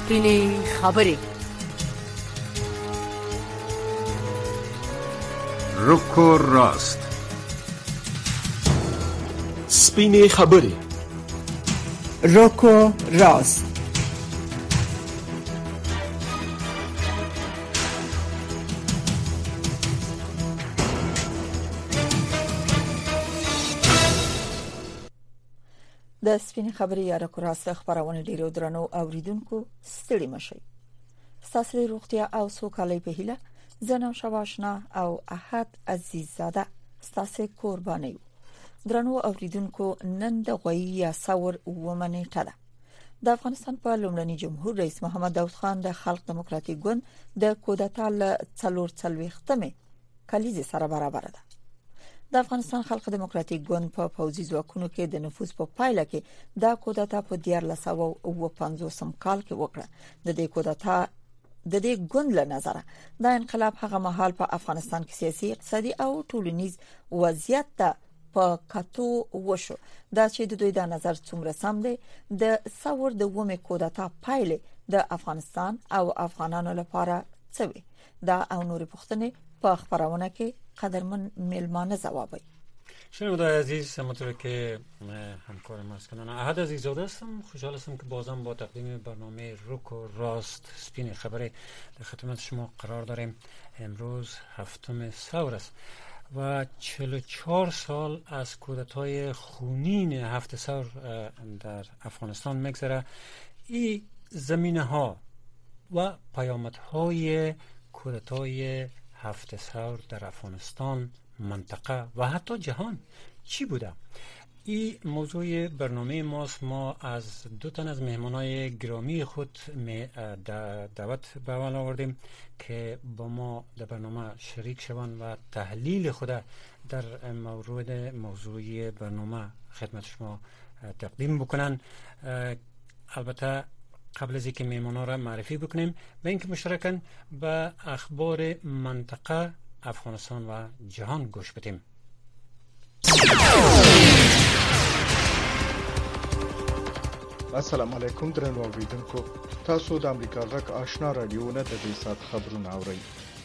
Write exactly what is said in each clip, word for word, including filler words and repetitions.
سپینې خبرې. رکو راست. سپینې خبرې. رکو راست. د سپینې خبرې یا رکو راست خبرونه ډیرو درنو اوریدونکو ستړي مشي. ستاسو روغتیا او سوکالۍ په هیله زنه شواشنا او احد عزیززاده ستاسو قرباني. درنو اوریدونکو نن د غوي یا ثور ومنې ټاله د افغانستان په لومړني جمهور رئیس محمد داود خان د خلق دموکراتیک ګوند د کودتا ل څلور څلويختمه کلیزه سره برابر ده. د افغانستان خلق دموکراتیک ګوند په پوځي ځواکونو کې د نفوذ په پایله کې د کودتا په دیارلس سوه او پنځوسم کال کې وکړه. د دې کودتا د دې ګوند له نظره د انقلاب هغه مهال په افغانستان کې سیاسي، اقتصادي او ټولنیز وضعیت ته په کتو وشو. دا چې د دوی د نظر څومره سم دی د ثور د ومه کودتا پایله د افغانستان او افغانانو لپاره څه وي. دا او نور پوښتنې په خبرونه کې قدرمن میلمانه جوابی. شنونده‌های عزیز، همونطور که همکار ما کنن احد عزیززاده هستم. خوشحال هستم که بازم با تقدیم برنامه رکو راست سپین خبری در خدمت شما قرار داریم. امروز هفتم ثور است و چهل و چهار سال از کودتای خونین هفت ثور در افغانستان میگذره. این زمینه ها و پیامدهای کودتای هفت ثور در افغانستان، منطقه و حتی جهان چی بوده؟ این موضوع برنامه ماست. ما از دو تن از مهمانای گرامی خود دعوت به عمل آوردیم که با ما در برنامه شریک شوند و تحلیل خود در مورد موضوع برنامه خدمت شما تقدیم بکنن. البته قبل از اینکه مهمانا را معرفی بکنیم و اینکه مشترکاً به اخبار منطقه، افغانستان و جهان گوش بدیم. السلام علیکم درنو اوریدونکو، تاسو د امریکا غږ آشنا رادیو نه د دې سات خبرونه اورئ.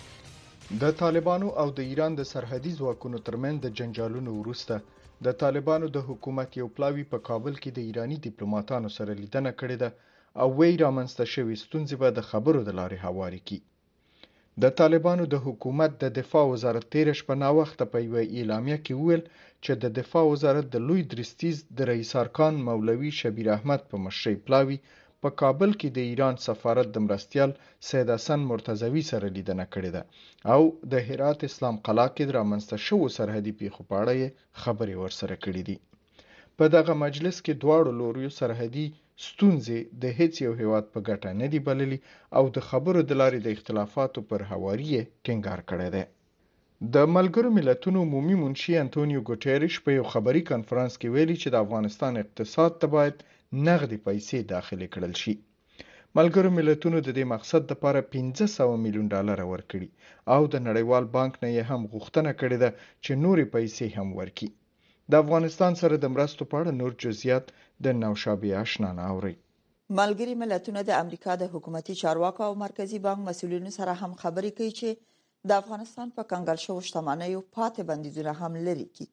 د طالبانو او د ایران د سرحدي ځواکونو ترمنځ د جنجالونو وروسته د طالبانو د حکومت یو پلاوی په کابل کې د ایرانی ډیپلوماټانو سره لیدنه کړې ده او وی رامنځته شوې ستونزې به د خبرو د لارې هواري کی. د طالبانو د حکومت د دفاع وزارت تیر شپه نا وخت په یو اعلامیه کې ویل چې د دفاع وزارت د لوی درستیز د رئیس ارکان مولوی شبیر احمد په مشرۍ پلاوی په کابل کې د ایران سفارت د مرستیال سید حسن مرتضوی سره لیدنه کړې ده او د هرات اسلام قلعه کې رامنځته شوو سرحدي پیښو په اړه خبرې ورسره کړې دي. په دغه مجلس کې دواړو لوریو سرحدي ستونزې د هیڅ یو هیواد په ګټه نه دی بللي او د خبرو د لارې د اختلافاتو پر هواري ټینګار کړی دی. د ملګرو ملتونو عمومي منشي انټونیو ګوټیرش په یو خبري کانفرنس کې ویلي چې د افغانستان اقتصاد ته باید نغدي پیسې داخلي کړل شي. ملګرو ملتونو د دې مقصد لپاره پنځه سوه میلیون ډالر ورکړي او د نړیوال بانک نه یې هم غوښتنه کړې ده چې نورې پیسې هم ورکړي. د افغانستان سره د مرستو په اړه نور جزئیات د نوشابه آشنا نه اوري. ملګری ملتونه د امریکا د حکومتي چارواکو او مرکزی بانک مسؤلینو سره هم خبرې کوي چې د افغانستان په کنګل شوو شتمنیو پاتې بندیزونه هم لري کی.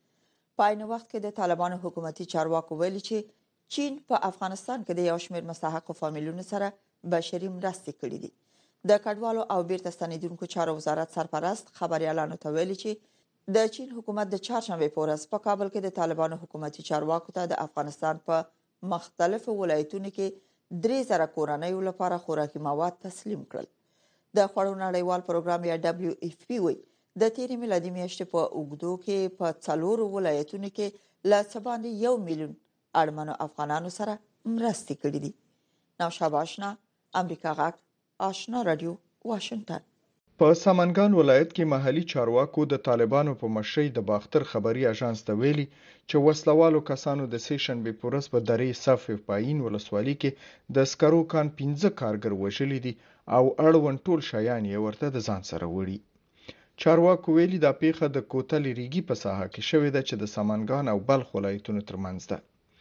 په عین وخت کې د طالبانو حکومتي چارواکو ویلي چې چین په افغانستان کې د یو شمېر مستحق فامیلونو سره بشري مرستې کړې دي. د کډوالو او بیرته ستنیدونکو چارو وزارت سرپرست خبريالانو ته ویلي چې د چین حکومت د چهارشنبه په ورځ په کابل کې د طالبانو حکومتي چارواکو ته د افغانستان په مختلفو ولایتونو کې درې زره کورنیو لپاره خوراکي مواد تسلیم کړل. د خوړو نړیوال پروګرام یا دبليو اف پی وی د تیرې میلادي میاشتې په اوږدو کې په څلورو ولایتونو کې لا څه باندې یو میلیون اړمنو افغانانو سره مرستې کړې دي. نوشابه آشنا، امریکا غږ آشنا رادیو، واشنگټن. په سمنګان ولایت کې محلي چارواکو د طالبانو په مشرۍ د باختر خبري اژانس ته ویلي چې وسلوالو کسانو د سې شنبې په ورځ په درې صف پاین ولسوالۍ کې د سکرو کان پنځه کارګر وژلي دي او اړوند ټول شیان یې ورته د ځان سره وړي. چارواکو ویلي دا پیښه د کوتل ریګي په ساحه کې شوې ده چې د سمنګان او بلخ ولایتونو ترمنځ ده.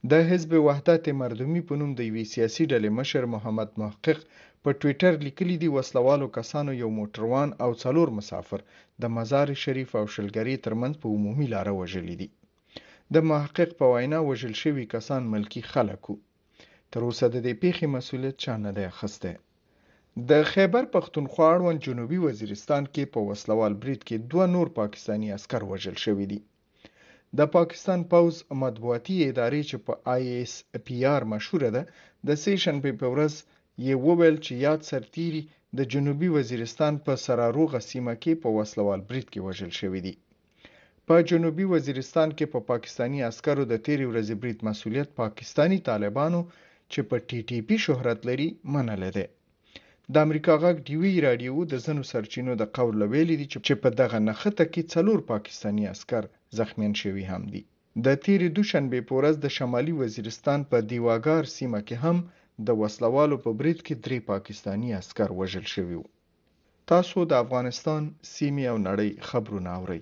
د حزب وحدت مردمی په نوم د یوې سیاسي ډلې مشر محمد محقق په ټوئیټر لیکلي دي وسلوالو کسانو یو موټروان او څلور مسافر د مزار شریف او شلګری ترمنځ په عمومي لار وژلي دي. د محقق په وینا وژل شوي کسان ملکی خلک وو. تر اوسه د دې پیښې مسؤلیت چا نه دی اخیستی. د خیبر پختونخوا اړوند جنوبي وزیرستان کې په وسلوال برید کې دوه نور پاکستانی عسکر وژل شوي دي. د پاکستان پوز مطبوعاتي ادارې چې په آی ایس پی آر مشهوره ده د سه شنبې په ورځ یې وویل چې یاد سرتیري د جنوبي وزیرستان په سراروغه سیمه کې په وسلوال برید کې وژل شوي دي. په جنوبي وزیرستان کې په پا پاکستانی عسکرو د تیرې ورځې برید مسؤلیت پاکستانی طالبانو چې په ټي ټي پی شهرت لري منلی دی. د امریکا غږ ډیوی رادیو د ځینو سرچینو د قول ویلي دي چې په دغه نښته کې څلور پاکستانی عسکر زخمیان شوي هم دي. د تیرې دوشنبې په ورځ د شمالي وزیرستان په دیواګار سیمه کې هم د وسلوالو په برید کې درې پاکستانی عسکر وژل شوي وو. تاسو د افغانستان سیمې او نړۍ خبرونه اورئ.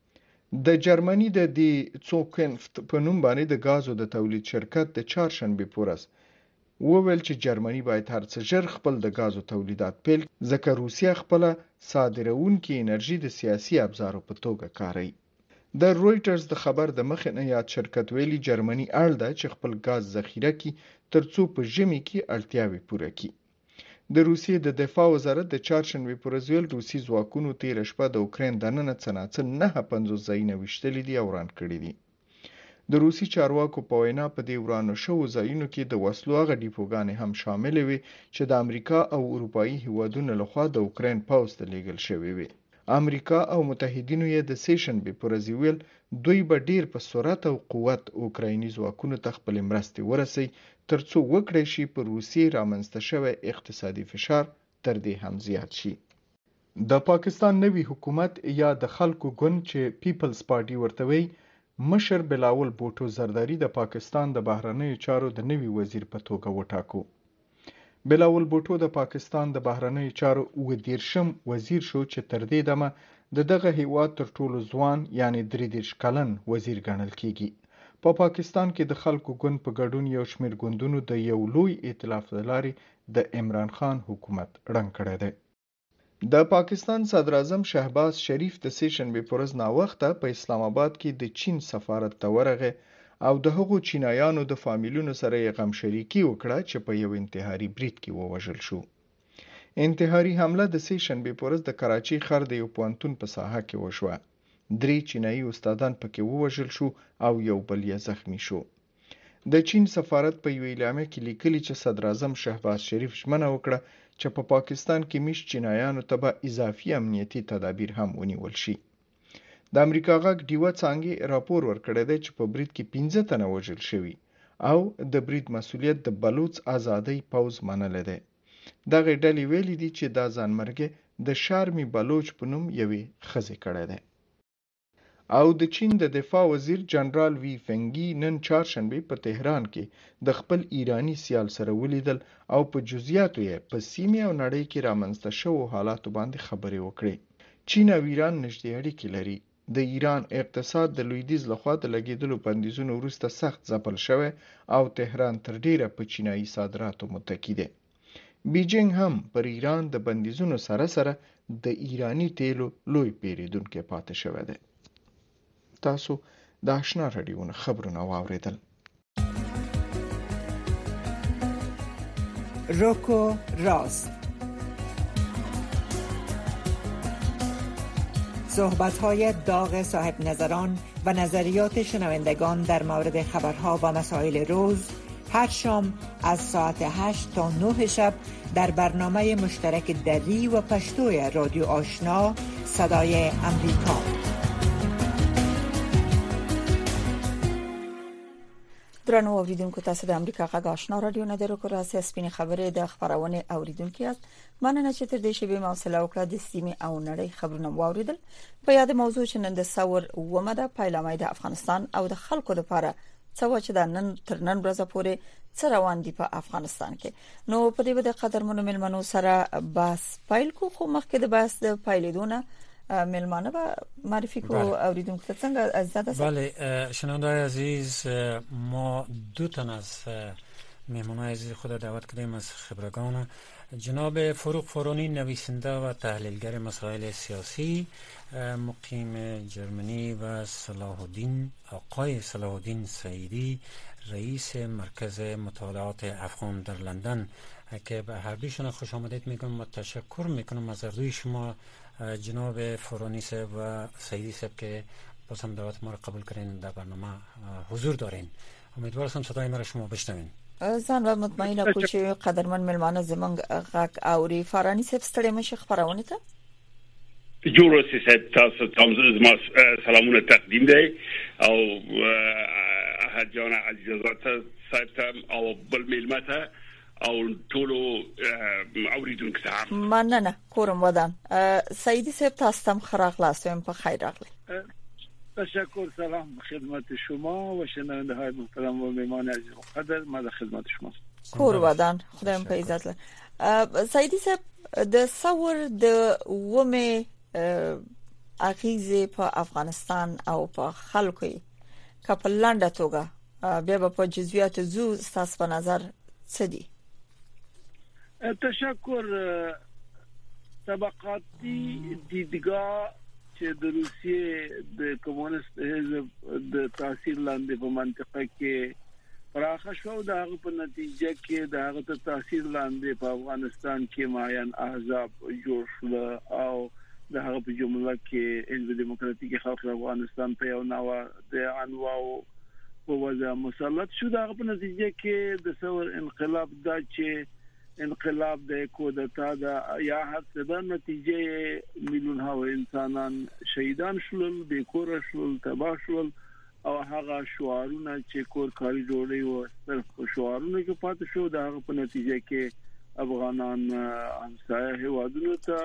د جرمني د دی څوکنفت په نوم باندې د غازو د تولید شرکت د چهارشنبې په ورځ وویل چې جرمني باید هر څه ژر خپل د غازو تولیدات پیل ځکه روسیه خپل صادروونکې انرژي د سیاسي ابزارو په توګه کاروي. د رویټرز د خبر د مخې نه یاد شرکت ویلي جرمني اړ ده چې خپل غاز ذخیره کړي ترڅو په ژمي کې اړتیاوې پوره کړي. د روسیې د دفاع وزارت د چهارشنبې په ورځ ویل روسي ځواکونو تېره شپه د اوکراین دننه څه ناڅه نهه پنځوس ځایونه ویشتلي دي او وران کړي دي. د روسي چارواکو په وینا په دې ورانو شوو ځایونو کې د وسلو هغه ډیپوګانې هم شاملې وي چې د امریکا او اروپایي هیوادونو لخوا د اوکراین پوځ ته لیږل شوي وي. امریکا او متحدینو یې د سه شنبې په ورځ ویل دوی به ډیر په سرعت او قوت اوکرایني ځواکونو ته خپلې مرستې ورسوي ترڅو وکړی شي په روسیې رامنځته شوی اقتصادي فشار تر دې هم زیات شي. د پاکستان نوي حکومت یا د خلکو ګوند چې پیپلز پارټي ورته وایي مشر بلاول بوټو زرداری د پاکستان د بهرنیو چارو د نوي وزیر په توګه وټاکو. بلاول بوټو د پاکستان د بهرنیو چارو اووه دېرشم وزیر شو چې تر دې دمه د دغه هیواد تر ټولو ځوان یعنی درې دېرش کلن وزیر ګڼل کیږي. په پا پاکستان کې د خلکو ګوند په ګډون یو شمېر ګوندونو د یو لوی ائتلاف له لارې د عمران خان حکومت ړنګ کړی دی. د پاکستان صدر اعظم شهباز شریف د سه شنبې په ورځ ناوخته په اسلام آباد کې د چین سفارت ته ورغی او د هغو چینایانو د فامیلونو سره یې غمشریکي وکړه چې په یو انتحاري برید کې ووژل شو. انتحاري حمله د سه شنبې په ورځ د کراچۍ ښار د یو پوهنتون په ساحه کې وشوه. درې چینایي استادان پکې ووژل شو او یو بل یې زخمی شو. د چین سفارت په یو اعلامیه کې لیکلي چې صدر اعظم شهباز شریف ژمنه وکړه چې په پا پاکستان کې میشت چینایانو ته به اضافي امنیتي تدابیر هم ونیول شي. د امریکا غږ ډیوه څانګې راپور ورکړی دی چې په برید کې پنځه تنه وژل شوي او د برید مسؤلیت د بلوچ آزادۍ پوځ منلی دی. دغه ډلې ویلي دي چې دا ځانمرګي د شارمي بلوچ په نوم یوې ښځې کړی دی. او د چین د دفاع وزیر جنرال وی فنګي نن چهارشنبې په تهران کې د خپل ایرانی سیال سره ولیدل او په جزئیاتو یې په سیمې او نړۍ کې رامنځته شوو حالاتو باندې خبرې وکړې. چین او ایران نږدې اړیکې لري. د ایران اقتصاد د لویدیځ لخوا د لګېدلو بندیزونو وروسته سخت ځپل شوی او تهران تر ډیره په چینایي صادراتو متکی دی. بیجینګ هم پر ایران د بندیزونو سره سره د ایرانی تیلو لوی پیریدونکی پاتې شوی دی. تاسو د آشنا رادیو خبرونه واوریدل. روکو راست صحبت‌های داغ صاحب نظران و نظریات شنوندگان در مورد خبرها و مسائل روز هر شام از ساعت هشت تا نه شب در برنامه مشترک دری و پشتوی رادیو آشنا صدای امریکا. درنو اوریدونکو تاسو د امریکا غږ آشنا رادیو نه درو کوراسي سپینې خبرې د خبرونه اوریدونکو یاست. مننه چې تر دې شی به موصله وکړه د سیمې او نړۍ خبرونه واوریدل. په یاد موضوع چې نن د ثور ومه د پایلامای د افغانستان او د خلکو لپاره څه چې د نن تر نن ورځې پورې څه روان دي په افغانستان کې. نو په دې د قدرمنو ملمنو سره بحث پایل کو خو مخکې د بحث د پایلیدونه ملمانه و معرفی کو اوریدونکو څنګه عزت است. بله شنوندای عزیز، ما دو تن از مهمانای عزیز خود دعوت کردیم از خبرگان. جناب فروغ فارانی، نویسنده و تحلیلگر مسائل سیاسی مقیم جرمنی، و صلاح الدین آقای صلاح الدین سعیدی، رئیس مرکز مطالعات افغان در لندن، که به هر دویشون خوش آمدید میگم و تشکر میکنم از هر دوی شما جناب فارانی صاحب و سعیدی صاحب که باز هم دعوت ما را قبول کردین، در برنامه حضور دارین. امیدوارم صدای ما را شما بشنوین. زن و مطمئنه کو چې قدرمن ملمانه زمونږ غږ اوري. فارانی صاحب ستړي مشه خبرونه ته جوړوسی صاحب تاسو ته ما سلامونه تقدیم دی او احد جان عزیزات صاحب ته او بل ملمه ته او ټولو اوریدونکو ته مننه. کورم ودان سعیدی صاحب تاسو هم خراغلاستم په خیر راغلی. تشکر. سلام خدمت شما و شنونده های محترم و مهمان عزیز و قدر. ما در خدمت شما. کور ودان خدایم په عزت له. سعیدی صاحب د ثور د ومه اغیزه په افغانستان او په خلکو کې په لنډه توګه بیا په جزئیات زو تاسو په نظر څه دي؟ تشکر. طبقاتی دیدگاه چې د روسیې د کمونیست حزب د تاثیر لاندې په منطقه کې پراخه شو، د هغه په نتیجه کې د هغه ته تاثیر لاندې په افغانستان کې ماین احزاب جوړ شول او د هغه په جمله کې حزب دموکراتیک خلق افغانستان په یو نوع د انواو په وجه مسلط شو. د هغه په نتیجه کې د ثور انقلاب دا چې انقلاب د کودتا دا یا حتی دا نتیجه میلیون ها انسانان شهیدان شول، بیکور شول، تباه شول او هغه شعارونه چې کورکاري جوړي و صرف شعارونه کې پاتې شو. د هغه په نتیجه کې افغانان همسایه هیوادونو ته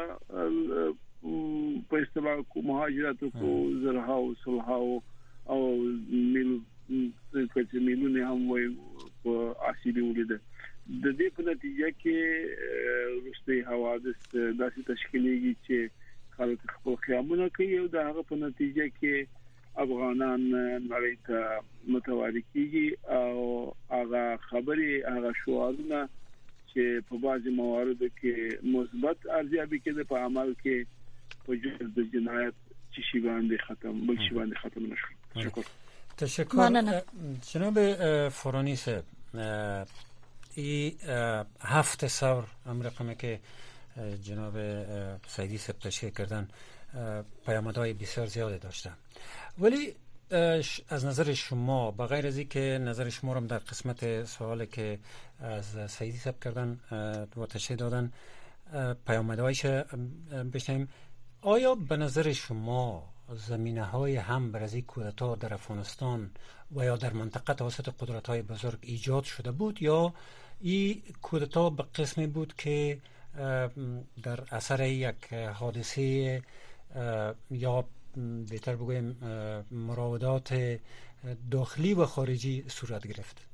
په استباق مهاجرت کو زرها او صلح او مل چې میلیونه هم وي په اصلي ولیده. د دې په نتیجه کې روسي حوادث داسې تشکیلېږي چې خلک خپل قیامونه کوي او د هغه په نتیجه کې افغانان نړۍ ته متواري کیږي او هغه خبرې هغه شعارونه چې په بعضي مواردو کې مثبت ارزیابي کېده په عمل کې په جز د جنایت چې شی باندې ختم بل شی باندې ختم نشو. شکر. تشکر. جناب فارانی صاحب، ای هفت ثور هم رقمی که جناب سعیدی صاحب تشریح کردن پیامدهای بسیار زیاده داشته، ولی از نظر شما بغیر از این که نظر شما رو در قسمت سوالی که از سعیدی صاحب کردن و تشریح دادن پیامدهایش بشنیم، آیا به نظر شما زمینه های هم برای کودتا در افغانستان و یا در منطقه توسط قدرت های بزرگ ایجاد شده بود یا این کودتا به قسمی بود که در اثر یک حادثه یا بهتر بگویم مراودات داخلی و خارجی صورت گرفت؟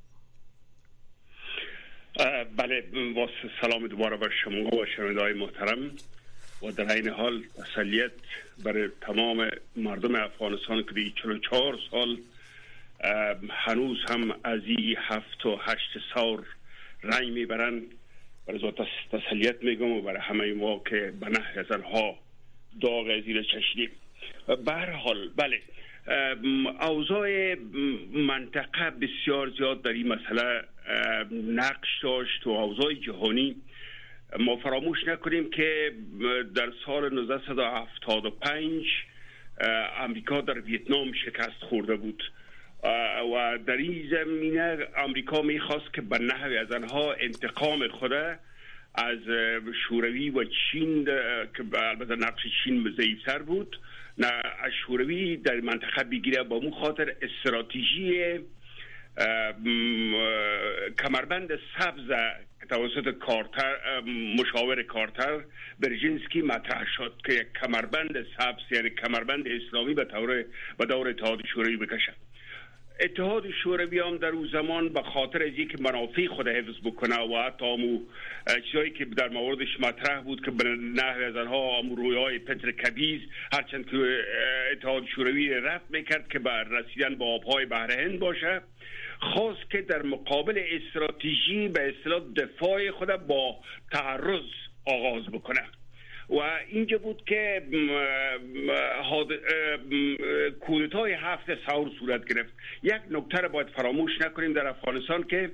بله، با سلام دوباره بر شما و شنونده‌های محترم و در این حال تسلیت برای تمام مردم افغانستان که دی چهل و چهار سال هنوز هم از این هفت و هشت ثور رنج میبرن. برای تسلیت میگم و برای همه ما که به نحو هزارها داغ زیر چشیدیم. به هر حال بله، اوضاع منطقه بسیار زیاد در این مسئله نقش داشت و اوضاع جهانی. ما فراموش نکنیم که در سال نوزده هفتاد و پنج امریکا در ویتنام شکست خورده بود و در این زمینه امریکا میخواست که به نحو از آنها انتقام خود از شوروی و چین که البته نقش چین ضعیف‌تر بود، نه از شوروی در منطقه بگیره. با مو خاطر استراتژی کمربند سبز که توسط کارتر مشاور کارتر برژینسکی مطرح شد که یک کمربند سبز یعنی کمربند اسلامی به طور به دور اتحاد شوروی بکشد. اتحاد شوروی هم در اون زمان به خاطر از اینکه منافع خود حفظ بکنه و حتی امو چیزایی که در موردش مطرح بود که به نحو از آنها امو رویای پتر کبیز، هرچند که اتحاد شوروی رفت میکرد که بر رسیدن به آبهای بحر هند باشه، خواست که در مقابل استراتژی به اصطلاح دفاع خود با تعرض آغاز بکنه و اینجا بود که کودتای هفت ثور صورت گرفت. یک نکته را باید فراموش نکنیم در افغانستان که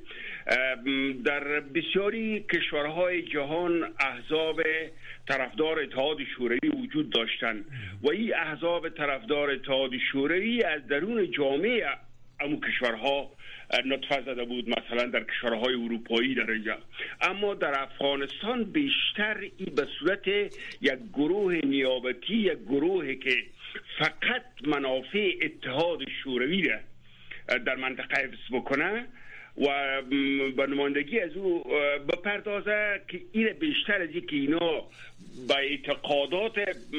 در بسیاری کشورهای جهان احزاب طرفدار اتحاد شوروی وجود داشتند و این احزاب طرفدار اتحاد شوروی از درون جامعه امو کشورها نطفه زده بود، مثلا در کشورهای اروپایی در اینجا. اما در افغانستان بیشتر این به صورت یک گروه نیابتی، یک گروهی که فقط منافع اتحاد شوروی را در منطقه حفظ بکنه و به نمایندگی از او بپردازه که این بیشتر از اینکه اینا با اعتقادات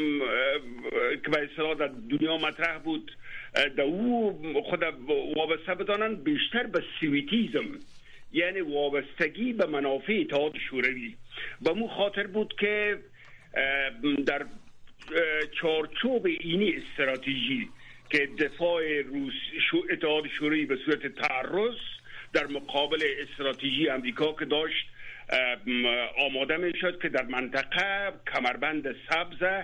که به اصطلاح در دنیا مطرح بود در او خود وابسته بدانن، بیشتر به سویتیزم، یعنی وابستگی به منافع اتحاد شوروی. به مو خاطر بود که در چارچوب اینی استراتژی که دفاع روس اتحاد شوروی به صورت تعرض در مقابل استراتژی امریکا که داشت آماده می شد که در منطقه کمربند سبز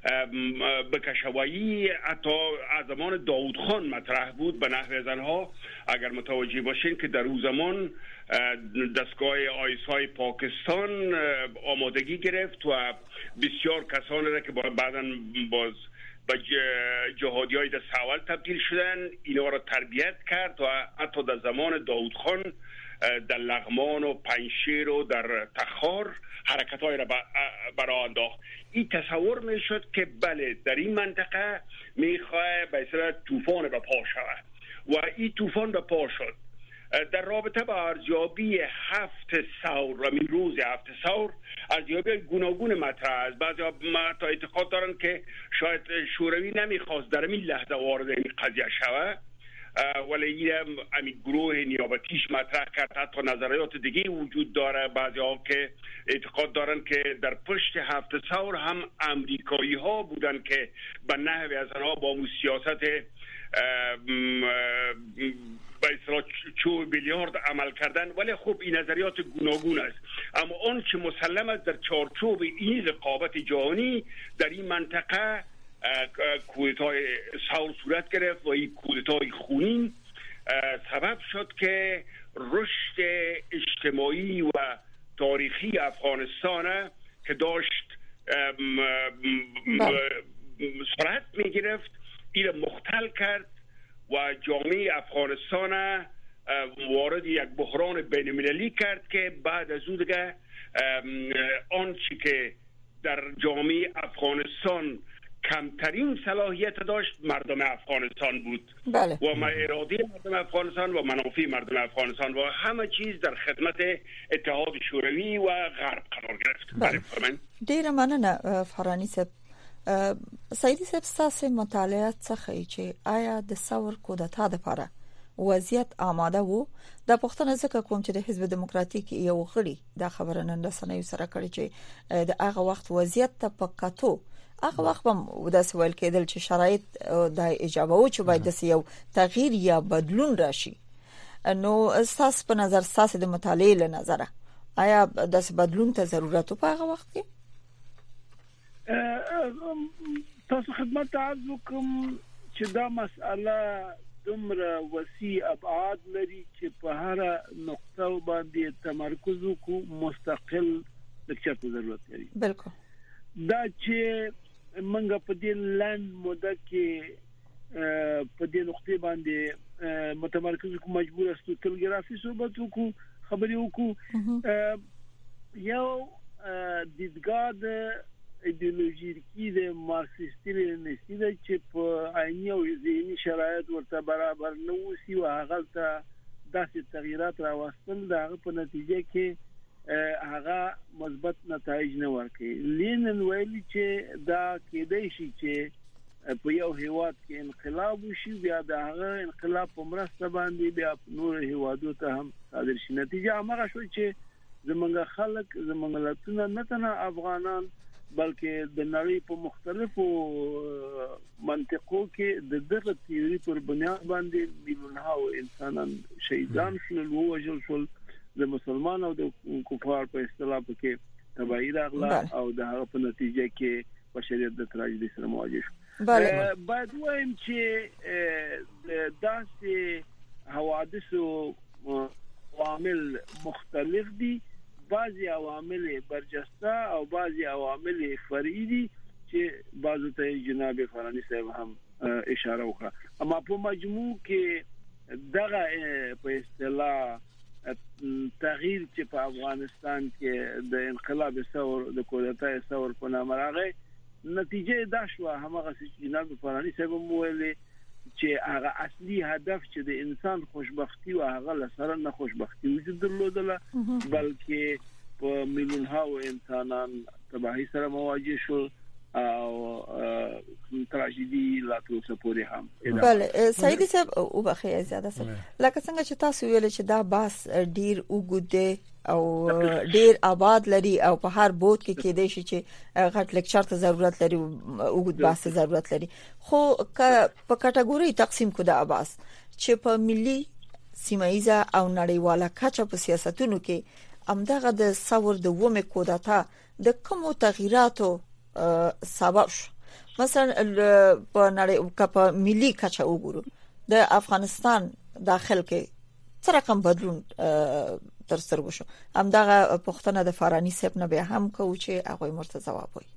بکشوایی حتی از زمان داود خان مطرح بود. به نحو از آنها اگر متوجه باشین که در اون زمان دستگاه آیسای پاکستان آمادگی گرفت و بسیار کسانی را که بعداً باز به جهادی های دست اول تبدیل شدن اینا را تربیت کرد و حتی در زمان داود خان در لغمان و پنشیر و در تخار حرکت های را برای انداخت. این تصور می شد که بله در این منطقه می خواهد به اصطلاح طوفان به پا شود و این طوفان به پا شد. در رابطه با ارزیابی هفت ثور و می روز هفت ثور ارزیابی گوناگون مطرح است. بعضی تا اعتقاد دارند که شاید شوروی نمیخواست در این لحظه وارد این قضیه شود، ولی این همین گروه نیابتیش مطرح کرد. حتی نظریات دیگه وجود داره. بعضی ها که اعتقاد دارن که در پشت هفت ثور هم امریکایی ها بودن که به نحوی از آنها با سیاست به اصطلاح چوب بیلیارد عمل کردن. ولی خب این نظریات گوناگون است، اما آن که مسلم است در چارچوب این رقابت جهانی در این منطقه کودتای ثور صورت گرفت و این کودتای خونین سبب شد که رشد اجتماعی و تاریخی افغانستان که داشت سرعت می گرفت این مختل کرد و جامعه افغانستان وارد یک بحران بین المللی کرد که بعد از اون دیگه آنچه که در جامعه افغانستان کمترین صلاحیت داشت مردم افغانستان بود. بله. و اراده مردم افغانستان و منافع مردم افغانستان و همه چیز در خدمت اتحاد شوروی و غرب قرار گرفت. بله. بله. ډیر مننه فرانی صاحب. سیدی صاحب تاسو مطالعه څخه چې آیا د ثور کودتا د لپاره وضعیت آماده وو؟ د پښتنه ځکه کوم چې د حزب دموکراتیک یو غړي د خبرنن نن رسنیو سره کړی چې د هغه وخت وضعیت ته پکاتو هغه وخت هم د سوال کېدل چې شرایط د اجازه و چې باید د یو تغییر یا بدلون راشي. نو اساس په نظر اساس د مطالعه له نظره آیا د بدلون ته ضرورت په هغه وخت کې؟ تاسو خدمت عرض وکم چې دا مسأله دومره وسیع ابعاد لري چې په هر نقطه باندې تمرکز وکړو مستقل لکچر ته ضرورت لري. بالکل. دا چې منګه په دې لاند موده کې په دې نقطه باندې متمرکز کوم مجبور استو تلګرافي صحبت وکړو خبرې وکړو. یو دیدګاه د ایدئولوژیکی د مارکسیستي لنسي د چې په عیني او ذهني شرایط ورته برابر نه وسی او هغه ته داسې تغیرات راوستل دا په نتیجه کې هغه مثبت نتایج نه ورکړي. لینن ویلي چې دا کېدای شي چې په یو هیواد کې انقلاب وشي بیا د هغه انقلاب په مرسته باندې بیا نور هیوادو ته هم صادر شي. نتیجه هغه شو چې زمونږ خلک زمونږ ملتونه نه تنه افغانان بلکې د نړۍ په مختلفو منطقو کې د دغه تیوري پر بنیاد باندې میلیونها انسانان شهیدان شول ووژل شول، د مسلمان او د کفار په اصطلاح کې تبعی راغله او د هغه په نتیجه کې بشریت د تراژیدي سره مواجه شو. باید وایم چې د داسې حوادثو عوامل مختلف دي، بعضی عوامل برجسته او بعضی عوامل فرعي دي چې بعضو ته جناب فرانی صاحب هم اشاره وکړه، اما په مجموع کې دغه په اصطلاح تغییر چې په افغانستان کې د انقلاب ثور د کودتای ثور په نامه راغی، نتیجه دا شو هغه چې جناب فرانی صاحب وویل چې هغه اصلي هدف چې د انسان خوشبختی او هغه لسره نه خوشبختی وجود درلودله بلکې په میلیونها انسانان تباہی سره مواجه شو او تراژیدي لا تر پورې هم. بله سعیدی صاحب او بخیر زیاده سره لکه څنګه چې تاسو ویل چې دا باس ډیر وګوده او ډیر آباد لري او په هر بوت کې کېدای شي چې غټ لیکچر ته ضرورت لري وګد باس ته ضرورت لري، خو په کټګوري تقسیم کو د آباس چې په ملي سیمایزه او نړیواله کچه په سیاستونو کې امدغه د ثور د ومه کودتا د کومو تغییراتو سبب شو. مثلا په نړۍ په ملي کچه وګورو د افغانستان داخل کې څه رقم بدلون تر سترګو شو، همدغه پښتنه د فرانی صاحب نه به هم کو چې هغه مرته جواب وي.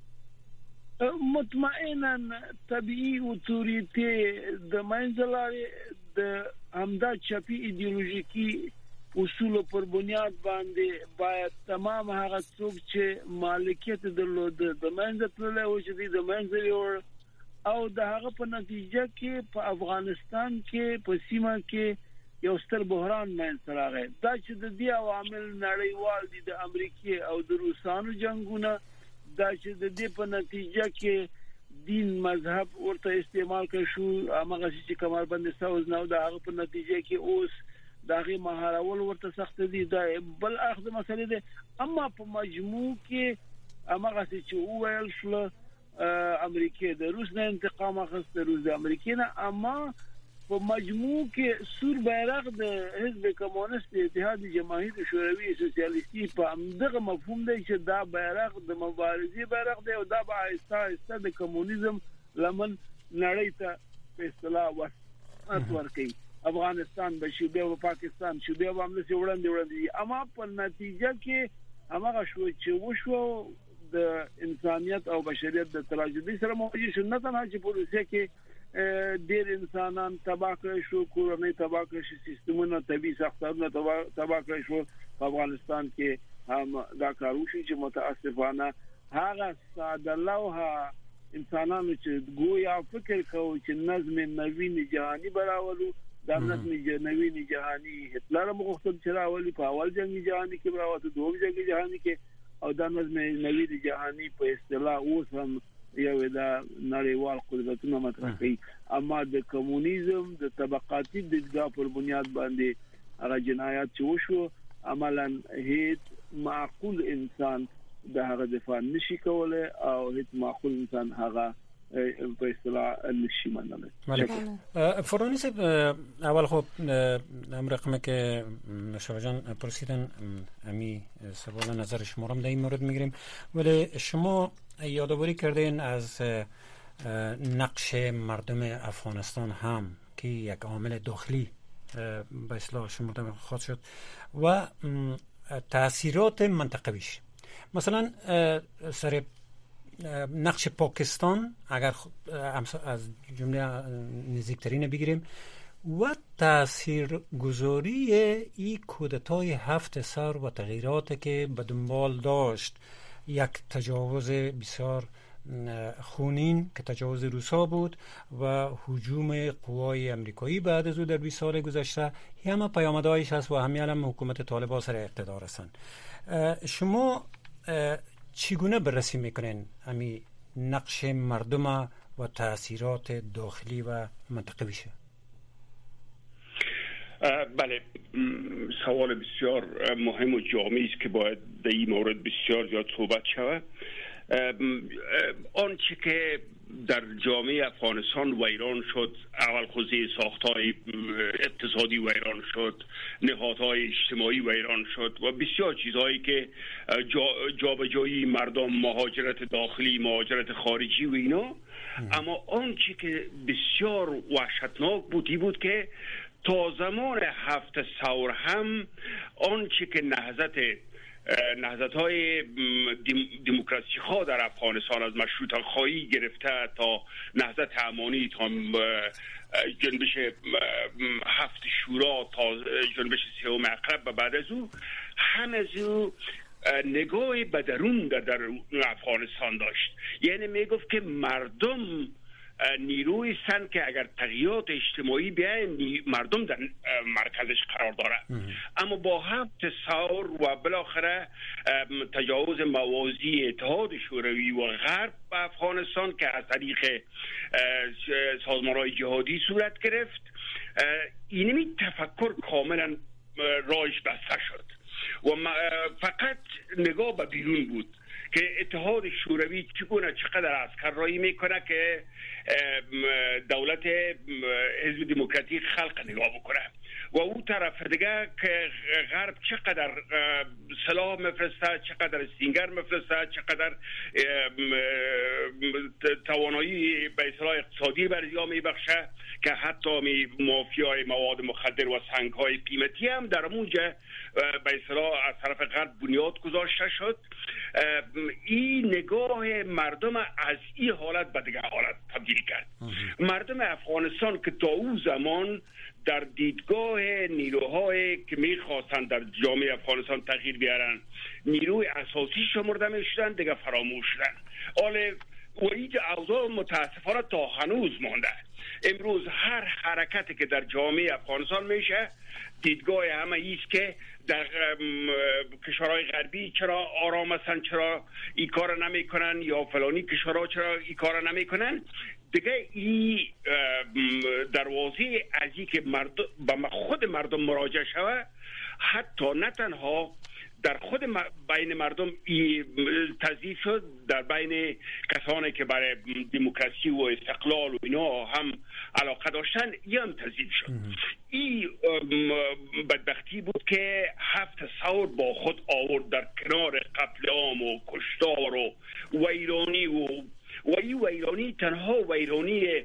مطمئنا طبيعي اوتوریته د منځلاري د همدا چپی ایدئولوژیکی اصول پر بنیاد باندې باید تمام هغه څوک چې مالکیت درلود د منځتله او چې د منځلور او د هغه په نتیجه کې په افغانستان کې په سیمه کې یو ستر بحران منځ راغی. دا چې د دې عوامل نړیوال دي د امریکای او د روسانو جنگونه، دا چې د دې په نتیجه کې دین مذهب ورته استعمال کړ شو، هغه چې کمربند ساوز نو د هغه په نتیجه کې اوس داغه مهارول ورته سخت دي، دا بل اخذ مسئله ده. اما په مجموع کې هغه چې وویل شو امریکا د روس نه انتقام اخیست، روس د امریکا نه، اما په مجموع کې سور بیرغ د حزب کمونست اتحاد جماهیر شوروي سوسیالیستي په همدغه مفهوم دی چې دا بیرغ د مبارزې بیرغ دی او دا به آهسته آهسته د کمونیزم لمن نړۍ ته په اصطلاح ورته کوي. افغانستان بشي بیا پاکستان شو بیا هم نشي وړاندې وړاندې، اما په نتیجه کې هغه شو چې وشو د انسانيت او بشریت د تراژیدي سره مواجه شو. نه تنها چې په روسیه کې ډېر انسانان تباہ کړي شو، کورنۍ تباہ کړي شو، سیستمونه طبي ساختمانونه تباہ کړي شو، په افغانستان کې هم دا کار وشو چې متاسفانه هغه ساده لوحه انسانانو چې ګویا فکر کوي چې نظم نوین جهانی براولو، دا نظم نوین جهانی هتلر مغفتب چراولی په اول جنگ جهانی کې براوته، دوم جنگ جهانی کې، او دا نظم نوین جهانی په اصطلاح اوس هم یو دا نړیوال قدرتونه مطرح کوي. اما د کمونیزم د طبقاتي دیدګاه پر بنیاد باندې هغه جنایات چې وشو عملاً هیڅ معقول انسان د هغه دفاع نشي کولای او هیڅ معقول انسان هغه په اصطلاح نشي منل. فرانی صاحب اول خب هم رقمی که شما جان پرسیدن امی سوال نظر شما رو در این مورد میگیریم، ولی شما یادآوری کردین از نقش مردم افغانستان هم که یک عامل داخلی به اصطلاح شما خواهد شد و تأثیرات منطقویش. مثلا سر نقش پاکستان اگر از جمله نزدیکترین بگیریم و تاثیرگذاری این کودتای هفت سر و تغییراتی که به دنبال داشت، یک تجاوز بسیار خونین که تجاوز روسا بود و هجوم قوای امریکایی بعد از او در بیست سال گذشته، همه پیامدهایش هست و همین هم حکومت طالبان سر اقتدار هستند. شما چگونه بررسی میکنین امی نقش مردم و تأثیرات داخلی و منطقوی شه؟ بله، سوال بسیار مهم و جامعی است که باید در این مورد بسیار زیاد صحبت شود. آنچه که در جامعه افغانستان ویران شد، اول خوزه ساختای اقتصادی ویران شد، نهادهای اجتماعی ویران شد و بسیار چیزهایی که جابجایی جا مردم، مهاجرت داخلی، مهاجرت خارجی و اینا. اما آنچه که بسیار وحشتناک بودی بود که تا زمان هفت ثور هم آنچه که نهضت نهضت های دموکراسی خواه در افغانستان از مشروطه خواهی گرفته تا نهضت امانی تا جنبش هفت شورا تا جنبش سوم اقرب و بعد از او هم از او نگاه بدرون در, در افغانستان داشت. یعنی میگفت که مردم نیروی هستند که اگر تغییرات اجتماعی بیاین مردم در مرکزش قرار داره. اما با هفت ثور و بالاخره تجاوز موازی اتحاد شوروی و غرب به افغانستان که از طریق سازمان‌های جهادی صورت گرفت، اینمی تفکر کاملا رایج بسته شد و فقط نگاه به بیرون بود که اتحاد شوروی چگونه چقدر عسکرایی میکنه که دولت حزب دموکراتیک خلق نگاه بکنه و اون طرف دیگه که غرب چقدر سلاح مفرسته، چقدر سینگر مفرسته، چقدر توانایی به اصطلاح اقتصادی برزیا میبخشه که حتی می مافیای مواد مخدر و سنگ‌های قیمتی هم در اونجا به اصطلاح از طرف غرب بنیاد گذاشته شد. این نگاه مردم از این حالت به دیگه حالت تبدیل کرد. مردم افغانستان که تا اون زمان در دیدگاه نیروهایی که میخواستند در جامعه افغانستان تغییر بیارن نیروی اساسی شمرده میشدن، دیگه فراموش شدن. حالا و این اوضاع متاسفانه تا هنوز مانده. امروز هر حرکتی که در جامعه افغانستان میشه دیدگاه همه ایست که در کشورهای غربی چرا آرام هستن، چرا این کار نمیکنن، یا فلانی کشورها چرا این کار نمیکنن. دیگه این دروازه از این که مرد به خود مردم مراجعه شوه، حتی نه تنها در خود بین مردم تضعیف شد، در بین کسانی که برای دموکراسی و استقلال و اینا هم علاقه داشتن این هم تضعیف شد. این بدبختی بود که هفت ثور با خود آورد در کنار قتل عام و کشتار و ویرانی و و این ویرانی تنها ویرانی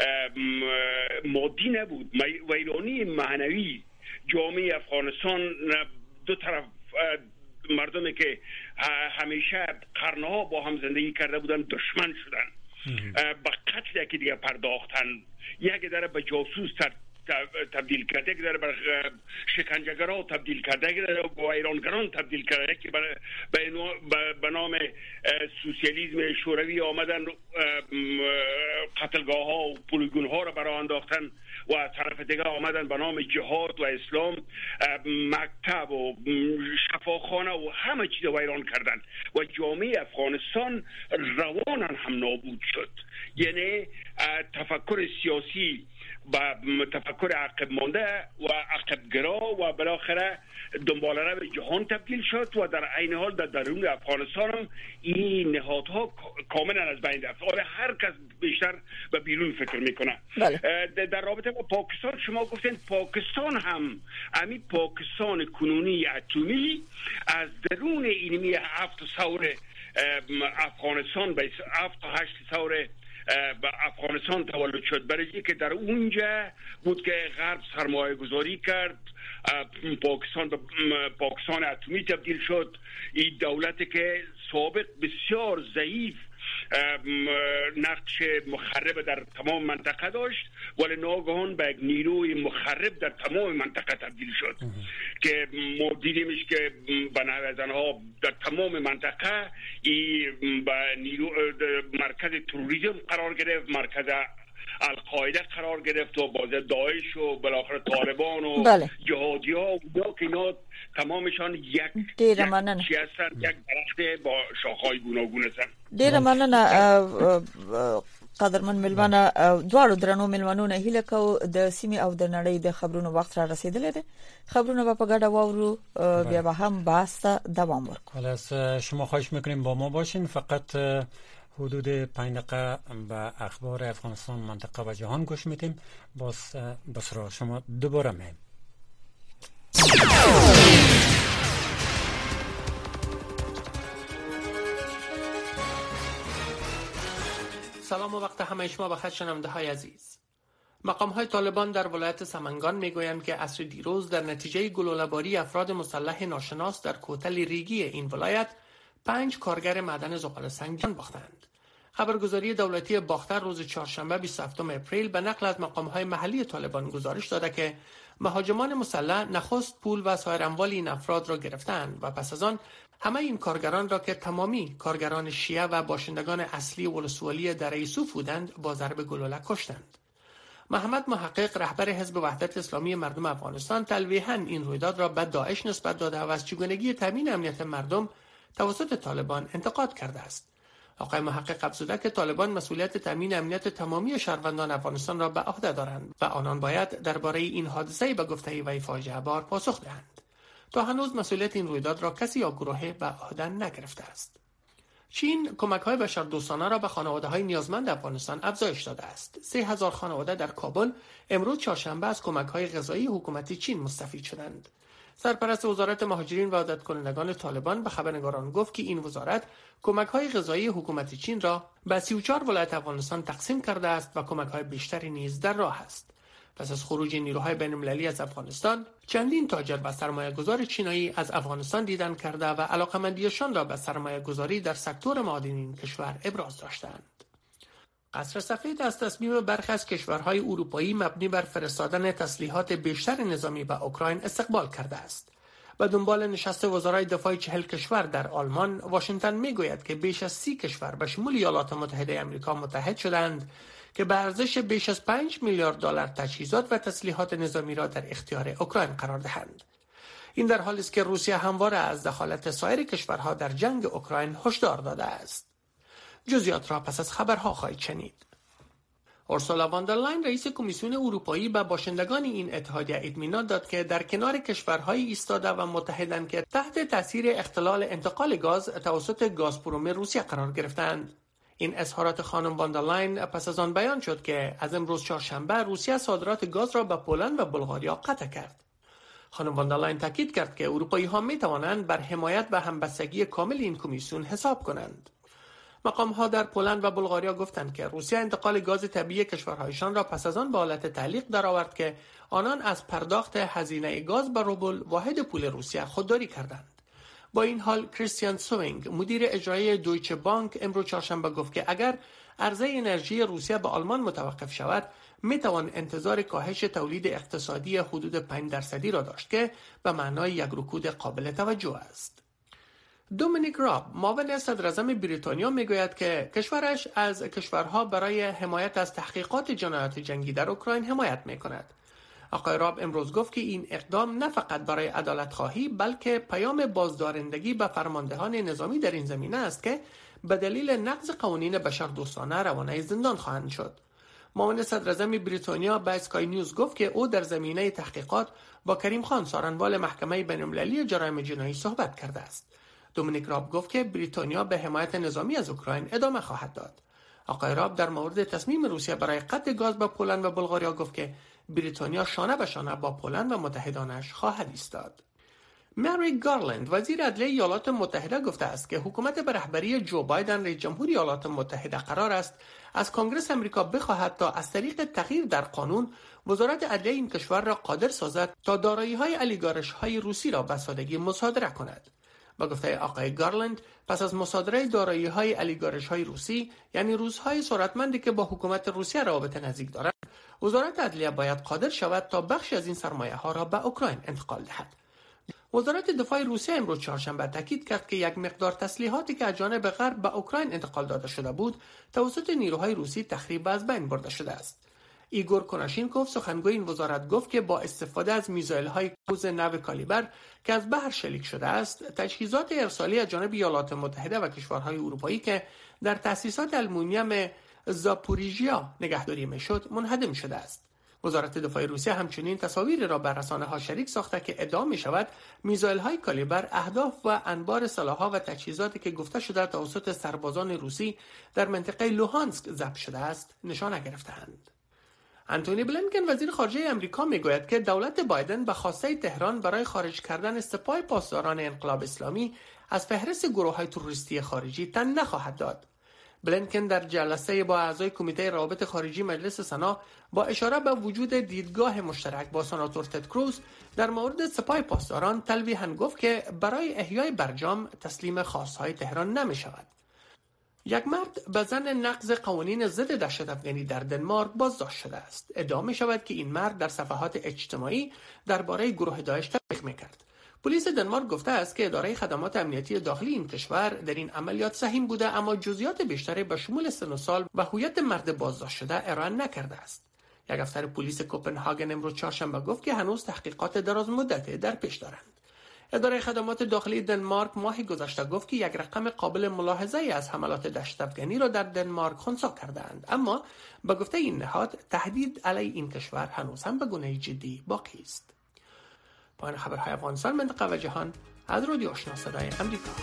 مادی نبود، ویرانی معنوی. جامعه افغانستان دو طرف مردمی که همیشه قرنها با هم زندگی کرده بودن دشمن شدن، به قتل یکی دیگه پرداختن، یکی داره به جاسوس تبدیل کرده، یکی داره به شکنجهگران تبدیل کرده، یکی داره به ویرانگران تبدیل کرده، یکی به نام سوسیالیسم شوروی آمدن قتلگاه ها و پولیگون ها را برای انداختن و از طرف دیگه آمدن به نام جهاد و اسلام مکتب و شفاخانه و همه چیز ویران کردن و جامعه افغانستان روانن هم نابود شد. یعنی تفکر سیاسی و تفکر عقب مانده و عقب گرا و بالاخره دنباله رو به جهان تبدیل شد و در عین حال در درون افغانستان هم این نهادها کاملا از بین رفت. هر کس بیشتر به بیرون فکر میکنه. بله. در رابطه با پاکستان شما گفتین پاکستان هم امی پاکستان کنونی اتمی از درون اینمی هفت ثور افغانستان به هفت هشت ثور به افغانستان تولد شد، برای که در اونجا بود که غرب سرمایه گذاری کرد، پاکستان به پاکستان اتمی تبدیل شد. این دولتی که سابق بسیار ضعیف نقش مخرب در تمام منطقه داشت ولی ناگهان به یک نیروی مخرب در تمام منطقه تبدیل شد که ما دیدیمش که به نحو زنها در تمام منطقه این به نیرو مرکز تروریسم قرار گرفت، مرکز القاعده قرار گرفت و باز داعش و بالاخره طالبان و بله. جهادی ها و اینا تمامشان یک دیره مننه چی هستن، یک درخت با شاخهای گوناگون هستن. دیره مننه قدرمن ملمنه دواړو درنو ملمنونو هیله کو د سیمه او د نړۍ د خبرونو وخت را رسیدلی دی. خبرونه په ګډه واورو بیا به هم بحث دوام ورکړو. خلاص شما خواهش میکنیم با ما باشین. فقط حدود پنج دقیقه به اخبار افغانستان، منطقه و جهان گوش میدیم. باز بسرا شما دوباره میم. سلام و وقت همه شما بخیر شنونده های عزیز. مقام های طالبان در ولایت سمنگان میگویند که عصر دیروز در نتیجه گلوله‌باری افراد مسلح ناشناس در کوتل ریگی این ولایت پنج کارگر معدن زغال سنگ جان باختند. خبرگزاری دولتی باختر روز چهارشنبه بیست و هفتم اپریل به نقل از مقام های محلی طالبان گزارش داده که مهاجمان مسلح نخست پول و سایر اموال این افراد را گرفتند و پس از آن همه این کارگران را که تمامی کارگران شیعه و باشندگان اصلی ولسوالی دره یوسف بودند با ضرب گلوله کشتند. محمد محقق رهبر حزب وحدت اسلامی مردم افغانستان تلویحاً این رویداد را به داعش نسبت داده و از چگونگی تامین امنیت مردم توسط طالبان انتقاد کرده است. آقای محقق افزوده که طالبان مسئولیت تامین امنیت تمامی شهروندان افغانستان را به عهده دارند و آنان باید درباره این حادثه به گفته وی فاجعه بار پاسخ دهند. تا هنوز مسئولیت این رویداد را کسی یا گروهی به عهده نگرفته است. چین کمک‌های بشردوستانه را به خانواده‌های نیازمند افغانستان افزایش داده است. سه هزار خانواده در کابل امروز چهارشنبه از کمک‌های غذایی حکومت چین مستفید شدند. سرپرست وزارت مهاجرین و عادت کنندگان طالبان به خبرنگاران گفت که این وزارت کمک‌های غذایی حکومت چین را به سی و چهار ولایت افغانستان تقسیم کرده است و کمک‌های بیشتری نیز در راه است. پس از خروج نیروهای بین‌المللی از افغانستان، چندین تاجر و سرمایه‌گذار چینایی از افغانستان دیدن کرده و علاقه‌مندیشان را به سرمایه‌گذاری در سکتور معادنی این کشور ابراز داشتند. قصر سفید از تصمیم برخی از کشورهای اروپایی مبنی بر فرستادن تسلیحات بیشتر نظامی به اوکراین استقبال کرده است. به دنبال نشست وزرای دفاع چهل کشور در آلمان، واشنگتن میگوید که بیش از سی کشور به شمول ایالات متحده آمریکا متحد شدند که به ارزش بیش از پنج میلیارد دلار تجهیزات و تسلیحات نظامی را در اختیار اوکراین قرار دهند. این در حالی است که روسیه همواره از دخالت سایر کشورها در جنگ اوکراین هشدار داده است. جزئیات را پس از خبرها خواهید شنید. اورسولا واندرلاین رئیس کمیسیون اروپایی به باشندگان این اتحادیه اطمینان داد که در کنار کشورهایی ایستاده و متحدند که تحت تاثیر اختلال انتقال گاز توسط گازپروم روسیه قرار گرفتند. این اظهارات خانم واندرلاین پس از آن بیان شد که از امروز چهارشنبه روسیه صادرات گاز را به پولند و بلغاریا قطع کرد. خانم واندرلاین تاکید کرد که اروپایی‌ها می‌توانند بر حمایت و همبستگی کامل این کمیسیون حساب کنند. مقام‌ها در پولند و بلغاریا گفتند که روسیه انتقال گاز طبیعی کشورهایشان را پس از آن به حالت تعلیق درآورد که آنان از پرداخت هزینه گاز به روبل واحد پول روسیه خودداری کردند. با این حال کریستیان سوینگ مدیر اجرایی دویچه بانک امروز چهارشنبه گفت که اگر عرضه انرژی روسیه به آلمان متوقف شود میتوان انتظار کاهش تولید اقتصادی حدود پنج درصدی را داشت که به معنای یک رکود قابل توجه است. دومینیک راب معاون صدر اعظم بریتانیا میگوید که کشورش از کشورها برای حمایت از تحقیقات جنایات جنگی در اوکراین حمایت میکند. آقای راب امروز گفت که این اقدام نه فقط برای عدالت خواهی بلکه پیام بازدارندگی به فرماندهان نظامی در این زمینه است که به دلیل نقض قوانین بشردوستانه روانه زندان خواهند شد. معاون صدر اعظم بریتانیا به اسکای نیوز گفت که او در زمینه تحقیقات با کریم خان سارنوال محکمه بین‌المللی جرایم جنایی صحبت کرده است. دومینیک راب گفت که بریتانیا به حمایت نظامی از اوکراین ادامه خواهد داد. آقای راب در مورد تصمیم روسیه برای قطع گاز به پولند و بلغاریا گفت که بریتانیا شانه به شانه با پولند و متحدانش خواهد ایستاد. مری گارلند وزیر عدلیه ایالات متحده گفته است که حکومت به رهبری جو بایدن رئیس جمهوری ایالات متحده قرار است از کنگره آمریکا بخواهد تا از طریق تغییر در قانون وزارت عدلیه این کشور را قادر سازد تا دارایی‌های الیگارش‌های روسی را به سادگی مصادره کند. با گفته آقای گارلند پس از مصادره دارایی‌های الیگارش‌های روسی، یعنی روس‌های ثروتمندی که با حکومت روسیه روابط نزدیک دارند، وزارت عدلیه باید قادر شود تا بخشی از این سرمایه‌ها را به اوکراین انتقال دهد. وزارت دفاع روسیه امروز چهارشنبه تاکید کرد که یک مقدار تسلیحاتی که از جانب غرب به اوکراین انتقال داده شده بود، توسط نیروهای روسی تخریب و از بین برده شده است. ایگور کناشینکوف سخنگوی این وزارت گفت که با استفاده از میزایل‌های کروز نو کالیبر که از بحر شلیک شده است، تجهیزات ارسالی از جانب ایالات متحده و کشورهای اروپایی که در تأسیسات آلومینیوم زاپوریژیا نگهداری میشد منهدم شده است. وزارت دفاع روسیه همچنین تصاویری را بر رسانه‌ها شریک ساخته که ادعا می‌شود میزایل‌های کالیبر اهداف و انبار سلاح‌ها و تجهیزاتی که گفته شده توسط سربازان روسی در منطقه لوهانسک ضبط شده است نشانه گرفته‌اند. انتونی بلینکن وزیر خارجه آمریکا میگوید که دولت بایدن به خواسته تهران برای خارج کردن سپاه پاسداران انقلاب اسلامی از فهرست گروه‌های تروریستی خارجی تن نخواهد داد. بلینکن در جلسه با اعضای کمیته روابط خارجی مجلس سنا با اشاره به وجود دیدگاه مشترک با سناتور تد کروز در مورد سپاه پاسداران تلویحاً گفت که برای احیای برجام تسلیم خواستهای تهران نمی شود. یک مرد به ظن نقض قوانین ضد دهشت‌افکنی در دنمارک بازداشت شده است. ادعا می شود که این مرد در صفحات اجتماعی درباره گروه داعش تبلیغ می‌کرد. پلیس دنمارک گفته است که اداره خدمات امنیتی داخلی این کشور در این عملیات سهیم بوده، اما جزئیات بیشتری به شمول سن و سال و هویت مرد بازداشت شده ارائه نکرده است. یک افسر پلیس کوپنهاگن امروز چهارشنبه گفت که هنوز تحقیقات دراز مدت در پیش دارند. اداره خدمات داخلی دنمارک ماه گذشته گفت که یک رقم قابل ملاحظه‌ای از حملات دهشت‌افکنی را در دنمارک خنثی کرده‌اند، اما به گفته این نهاد تهدید علیه این کشور هنوز هم به گونه جدی باقی است. پایان خبرهای افغانستان، منطقه و جهان از رادیو آشنا صدای امریکا.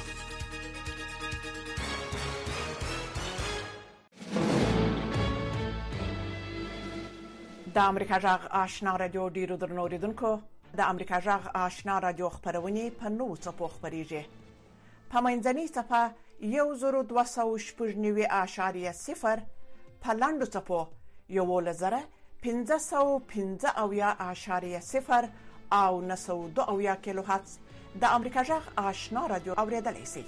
د امریکا جغ آشنا رادیو ډیرو درنو اوریدونکو، د امریکا جغ آشنا رادیو خپرونې په نوو څپو خپریږي. په منځنۍ څپه یو زرو دوه سوه شپږ نوي اعشاریه صفر، په لنډو څپو یولس زره پنځه سوه پنځه اویا اعشاریه صفر او نه سوه دوه اویا کیلو هرتز د امریکا جغ آشنا رادیو اوریدلی شئ.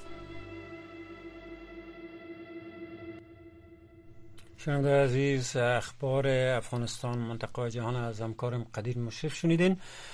شنونده عزیز، اخبار افغانستان، منطقه و جهان از همکارم قدیر مشرف شنیدین.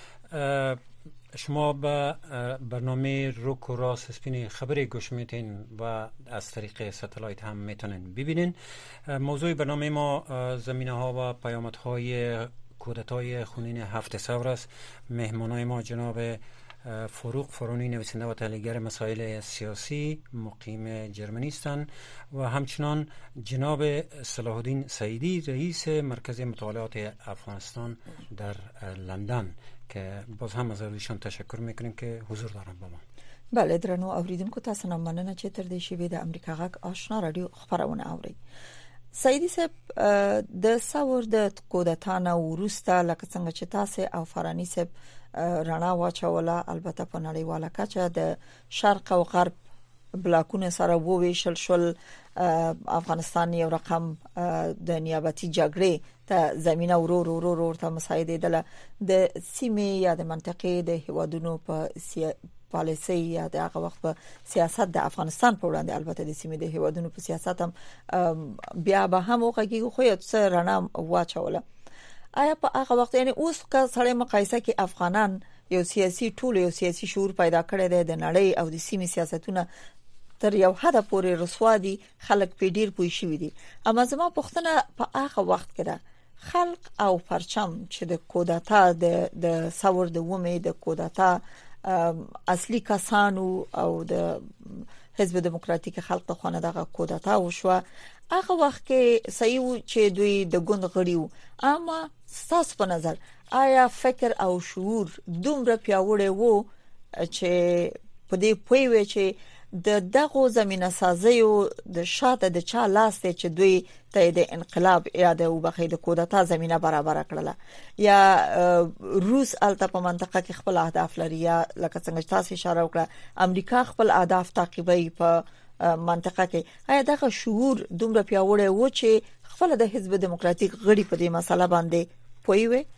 شما به برنامه روک و راست سپین خبری گوش میتین و از طریق ستلایت هم میتونین ببینین. موضوع برنامه ما زمینه ها و پیامد های کودتای خونین هفت سور است. مهمانای ما جناب فاروق فارونی، نویسنده و تحلیلگر مسائل سیاسی، مقیم جرمنی هستند و همچنان جناب صلاح الدین سعیدی، رئیس مرکز مطالعات افغانستان در لندن، که باز هم از ایشان تشکر میکنیم که حضور دارن با ما. بله درنو اوریدونکو، تاسو نه مننه چې تر دې شی به د امریکا غږ آشنا رادیو خبرونه اوري. سعیدی صاحب، د ثور د کودتانه وروسته لکه څنګه چې تاسو او فرانی صاحب رڼا واچوله، البته په نړیواله کچه د شرق او غرب بلاکونه سره وویشل شول. افغانستان یو رقم د نیابتي جګړې ته زمينه ورور ورور ورته مساعده دله د سیمې یا د منطقې د هیوادونو په پالیسي یا د هغه وخت په سیاست د افغانستان په وړاندې، البته د سیمې د هیوادونو په سیاست هم بیا به هم وګړي خو یو څه رڼا واچوله. آیا په هغه وخت، یعنی اوس که سړی مقایسه کې افغانان یو سیاسي ټول یو سیاسي شعور پیدا کړی دی د نړۍ او د سیمې سیاستونه تر یو حد پورې رسوا دي، خلک په ډیر پوي شوي دي، اما زما پوښتنه په هغه وخت کې ده خلق او پرچم چې د کودتا د د ثور د ومه د کودتا اصلي کسانو او د حزب دموکراتیک خلق د خانه دغه کودتا وشو، هغه وخت کې صحیح و چې دوی د ګوند غړیو، اما ستاسو په نظر آیا فکر او شعور دومره پیاوړی وو چې په دې پوي وي چې د دغه زمينه سازي او د شاته د چا لاس ته چې دوی ته د انقلاب یا د وبخې د کودتا زمينه برابر کړله، یا روس الته په منطقه کې خپل اهداف لري، یا لکه څنګه تاسو اشاره وکړه امریکا خپل اهداف تعقیبوي په منطقه کې. آیا دغه شعور دومره پیاوړی و چې خپل د حزب دموکراتیک غړي په دې مسله باندې پوي وي؟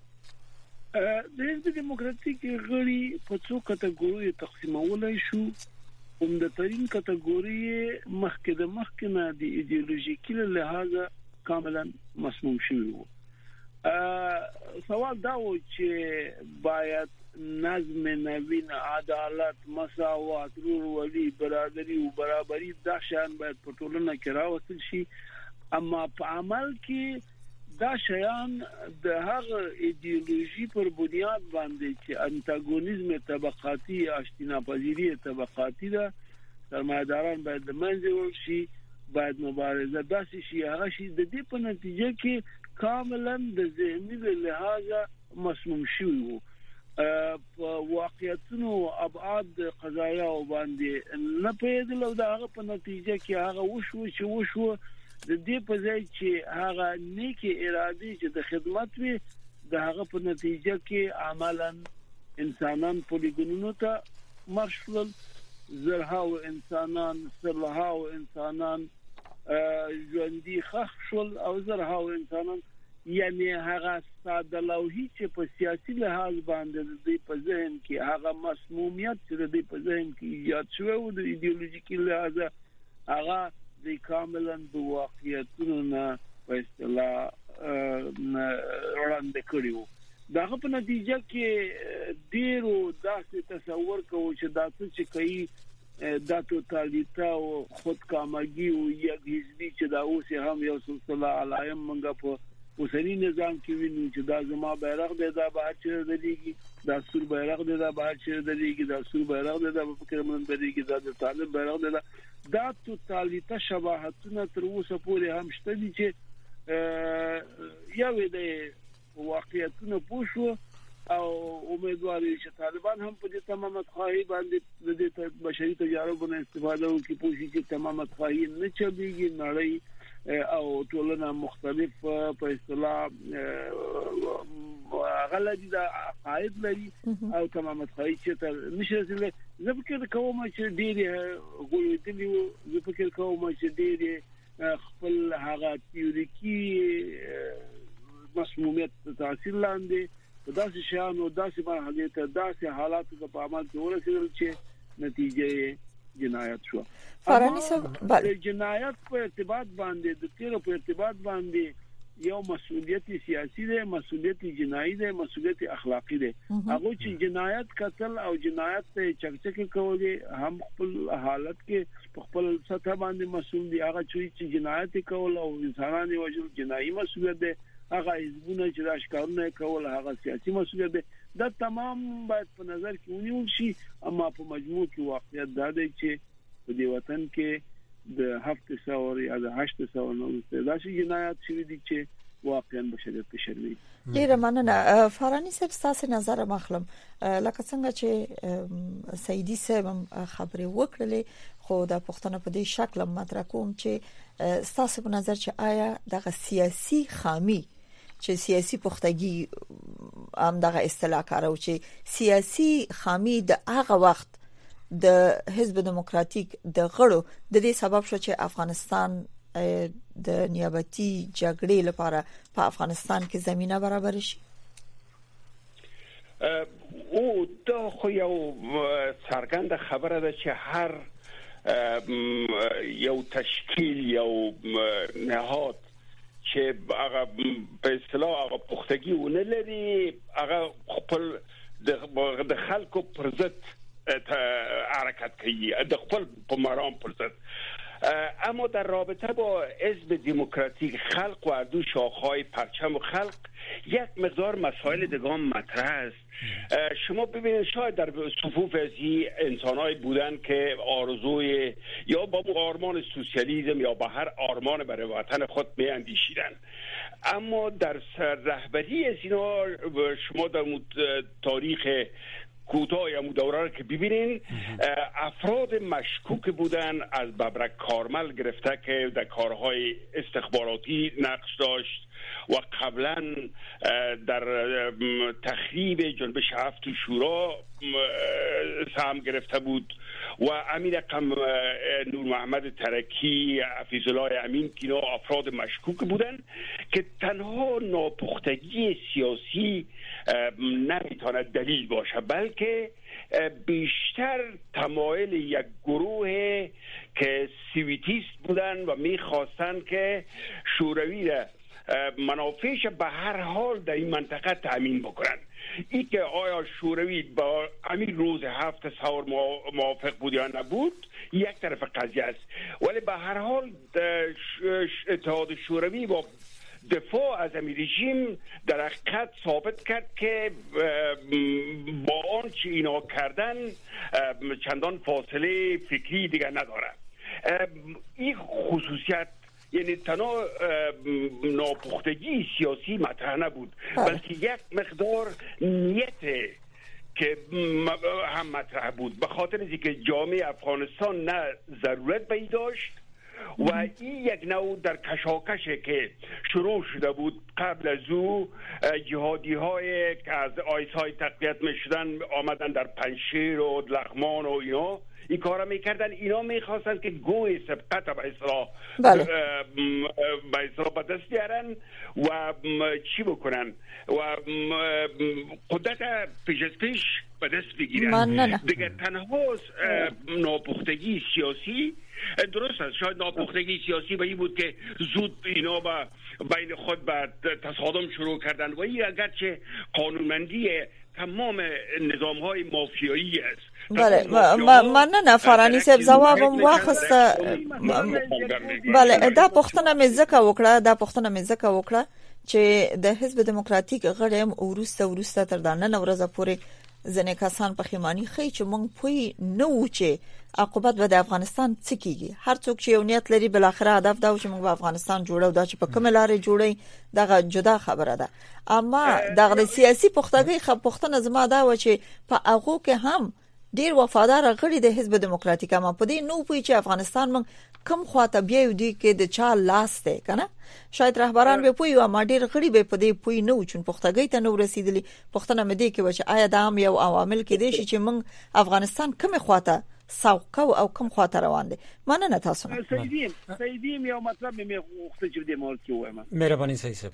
د حزب دموکراتیک غړي په څو کټګوریو تقسیمولای شو. عمدترین کټګوري مخکې د مخکې نه د ایدئولوژیکي لحاظ کاملا مسموم شوی وو. سوال دا و چې باید نظم نوین، عدالت، مساوات، ورورولي، برادری او برابرۍ دا شان باید په ټولنه کې راوستل شي، اما په عمل کې دا شیان د هغه ایدئولوژي پر بنیاد باندې چې انتاګونیزم طبقاتي، اشتناپذیری طبقاتي ده، سرمایه‌داران باید د منځ ورشي باید مبارزه داسې شي هغه شي د دې په نتیجه کې کاملا د ذهني لحاظه مسموم شوی وو په واقعیتونو ابعاد قضایا باندې نه پیدل او د هغه په نتیجه کې هغه وشو چې وشو د دې په ځای چې هغه نیکی ارادي چې د خدمت وي د هغه په نتیجه کې عملاً انسانان پولیګونونو ته مرشل زرهاو انسانان سرهاو انسانان ژوندۍ خخ شول او زرهاو انسانان یعنی هغه ساده لوحي چې په سیاسي لحاظ باندې د په ذهن کې هغه مسمومیت چې د په ذهن کې ایجاد شوی او د ایدئولوژیکي لحاظ هغه د کاملا د واقعیتونو نه په اصطلاح وړاندې کړیو داغه په نتیجه کې ډیرو داسې تصور کوو چې داسې چې کوي دا توتالیتا او خودکامګي او یک حزبي چې دا اوس هم یو سلسله علایم منګه په اوسنی نظام کې ویني چې دا زما بیرغ دی دا به چې دلیږي دا سور بیرغ دی دا به چې دلیږي دا سور بیرغ دی دا په فکر من دلیږي دا د طالب بیرغ دی دا توتالیتا شباهتونه تر اوسه پورې هم شته دي چې یو د واقعیتونو پوښو او امیدوار یم چې طالبان هم په دې تمامت خواهی باندې د بشري تجاربونو استفاده وکړي پوښي چې تمامت خواهی نه چلیږي نړۍ او ټولنه مختلف په اصطلاح غلطي دا عقاید لري او تمامت خواهی چې نشه رسیدل زه فکر کوم چې ډېر غوړېدلی وو زه فکر کوم چې ډېر خپل هغه تیوریکي مسمومیت تاثیر لاندې داسې شان او داسې مرحله ته داسې حالاتو په عمل کې ورسېدل چې نتیجه جنایت شو فارانی صاحب د جنایت په ارتباط باندې د تیر په ارتباط باندې یو مسؤلیت سیاسي دی مسؤلیت جنایی دی مسؤلیت اخلاقی دی هغه چې جنایت قتل او جنایت ته چکچکه کوي هم خپل حالت کې خپل سطح باندې مسؤل دي هغه چې جنایت کول او انسانانو وجل جنایی مسؤلیت دی هغه حزبونه چې راشکارونه کول هغه سیاسي مسؤلیت دی دا تمام باید په نظر کې ونیول شي اما په مجموع کې واقعیت دا دی چې په دې وطن کې د هفت ساور یا د هشت ساور نو داسې جنایت شوي دي چې واقعا بشریت ته شرمېږي ډیره مننه فارانی صاحب تاسو نظر مخلم لکه څنګه چې سیدی صاحب خبرې وکړلې خو د پښتنو په دې شکل مطرح کوم چې تاسو په نظر چې آیا دغه سیاسي خامي چې سیاسي پختګي هم دغه اصطلاح کارو چې سیاسي خامي د هغه وخت د حزب دموکراتیک د غړو د دې سبب شو چې افغانستان د نیابتي جګړې لپاره په افغانستان کې زمينه برابر شي او دا خو یو څرګنده خبره ده چې هر یو تشکیل یو نهاد چې هغه په اصطلاح هغه پختګي ونه لري هغه خپل د خلکو پر ضد حرکت کوي د خپل په مرام پر ضد اما در رابطه با حزب دموکراتیک خلق و اردو شاخه‌های پرچم و خلق یک مقدار مسائل دیگه مطرح است شما ببینید شاید در صفوف ازی انسان‌هایی بودن که آرزوی یا با آرمان سوسیالیسم یا با هر آرمان برای وطن خود می اندیشیدن اما در رهبری از اینا شما در تاریخ کوتاه یا دوره که ببینین افراد مشکوک بودن از ببرک کارمل گرفته که در کارهای استخباراتی نقش داشت و قبلا در تخریب جنبش هفت شورا سهم گرفته بود و امین رقم نور محمد ترکی حفیظ الله امین که اینا افراد مشکوک بودن که تنها ناپختگی سیاسی نمیتواند دلیل باشه بلکه بیشتر تمایل یک گروه که سویتیست بودن و میخواستن که شوروی را منافعش به هر حال در این منطقه تأمین بکنن این که آیا شوروی با همین روز هفت سور موافق بود یا نبود یک طرف قضیه است ولی به هر حال اتحاد شوروی با دفاع از این رژیم در حقیقت ثابت کرد که با آنچه اینا کردن چندان فاصله فکری دیگر نداره این خصوصیت یعنی تنها ناپختگی سیاسی مطرح نبود بلکه یک مقدار نیت که هم مطرح بود به خاطر از اینکه جامعه افغانستان نه ضرورت به داشت و این یک نوع در کشاکشه که شروع شده بود قبل از او جهادی های که از آیس های تقویت می شدن آمدن در پنشیر و لغمان و اینا این کارا میکردن. اینا میخواستن که گوی سبقت به اصلاح بله. به اصلاح به دست بیارن و چی بکنن و قدرت پیش از پیش به دست بگیرن. دیگه تنها ناپختگی سیاسی درست است. شاید ناپختگی سیاسی به این بود که زود اینا با بین خود به تصادم شروع کردن و این اگرچه قانونمندی تمام نظام های مافیایی است. بله من نه نفرانی سب جوابم واخست. بله دا پښتنه مې زکه وکړه دا پښتنه مې زکه وکړه چې د حزب دموکراتیک غړم ورسته ورسته تر دا نن ورځ پورې ځنې کسان پښیمانی خې چې مونږ پوي نه و چې عاقبت به د افغانستان څه کیږي. هر څوک چې یو نیت لري بل اخر هدف دا و چې موږ په افغانستان جوړو دا چې په کومه لارې جوړي دا جدا خبره ده. اما د سیاسي پختګۍ خپ پښتنه زما دا و چې په هغه کې هم ډیر وفادار غړي د حزب دموکراتیک ما په دې نو پوي چې افغانستان موږ کم خواته بیا دی کې د چا لاس ته کنه شاید رهبران به پوي او ما ډیر غړي به په دې پوي نه و چې پختګۍ ته نو رسیدلی. پښتنه مې دې کې و چې آیا دا هم یو عوامل کې دي چې موږ افغانستان کومه خواته ساوق او کوم خاطر روان دي. مننه تاسو نه سیدیم سیدیم یو مطلب مې وخت چې دې مول کې وایم. مهرباني سید صاحب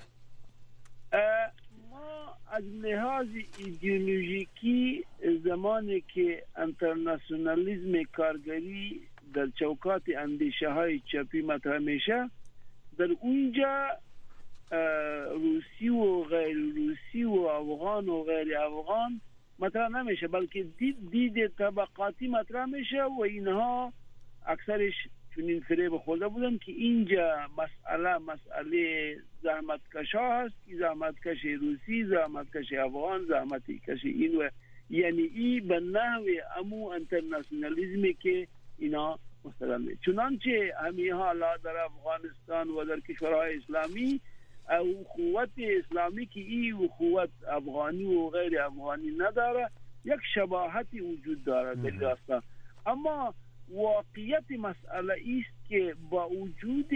ما از لحاظ ایدئولوژیکی زمانی که انترناسیونالیسم کارگری در چوکات اندیشه های چپی مطرح میشه در اونجا روسی و غیر روسی و افغان و غیر افغان مطرح نمیشه بلکه دید دید طبقاتی مطرح میشه و اینها اکثرش چنین فریب خورده بودن که اینجا مسئله مسئله زحمتکشا هست، زحمتکش روسی، زحمتکش افغان، زحمتکش این و یعنی ای به نحو امو انترناسیونالیزمی که اینا مستقل. چنانچه همین حالا در افغانستان و در کشورهای اسلامی او قوت اسلامی که ای و قوت افغانی و غیر افغانی نداره یک شباهتی وجود داره دلاستا. اما واقعیت مسئله است که با وجود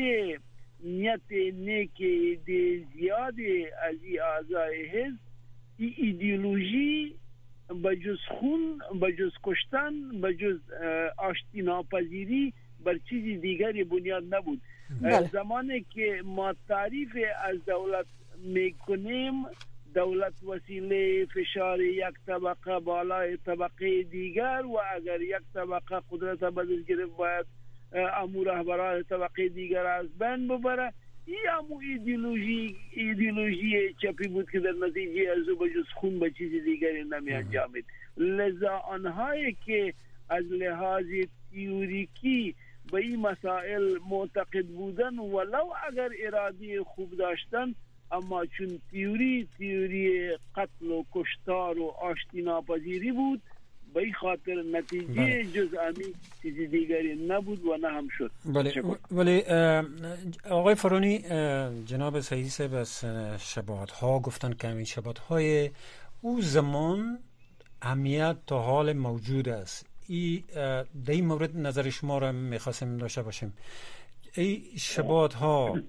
نیت نیک زیاد از ای اعضای حزب ای ایدئولوژی بجز خون بجز کشتن بجز آشتی ناپذیری بر چیزی دیگری بنیاد نبود. بله. زمانی که ما تعریف از دولت میکنیم دولت وسیله فشار یک طبقه بالای طبقه دیگر و اگر یک طبقه قدرت به دست گرفت باید امور رهبران طبقه دیگر از بین ببره. این امو ایدئولوژی ایدئولوژی چپی بود که در نتیجه از او بجز خون به چیز دیگری نمی انجامید. لذا آنهایی که از لحاظ تئوریکی به این مسائل معتقد بودن ولو اگر اراده خوب داشتن اما چون تئوری تئوری قتل و کشتار و آشتی ناپذیری بود به این خاطر نتیجه جز همین چیزی دیگری نبود و نه هم شد. بله ولی آقای فرانی جناب سعیدی صاحب از شباهت ها گفتن که همین شباهت های او زمان اهمیت تا حال موجود است. ای در این مورد نظر شما را میخواستیم داشته باشیم. ای شباهت ها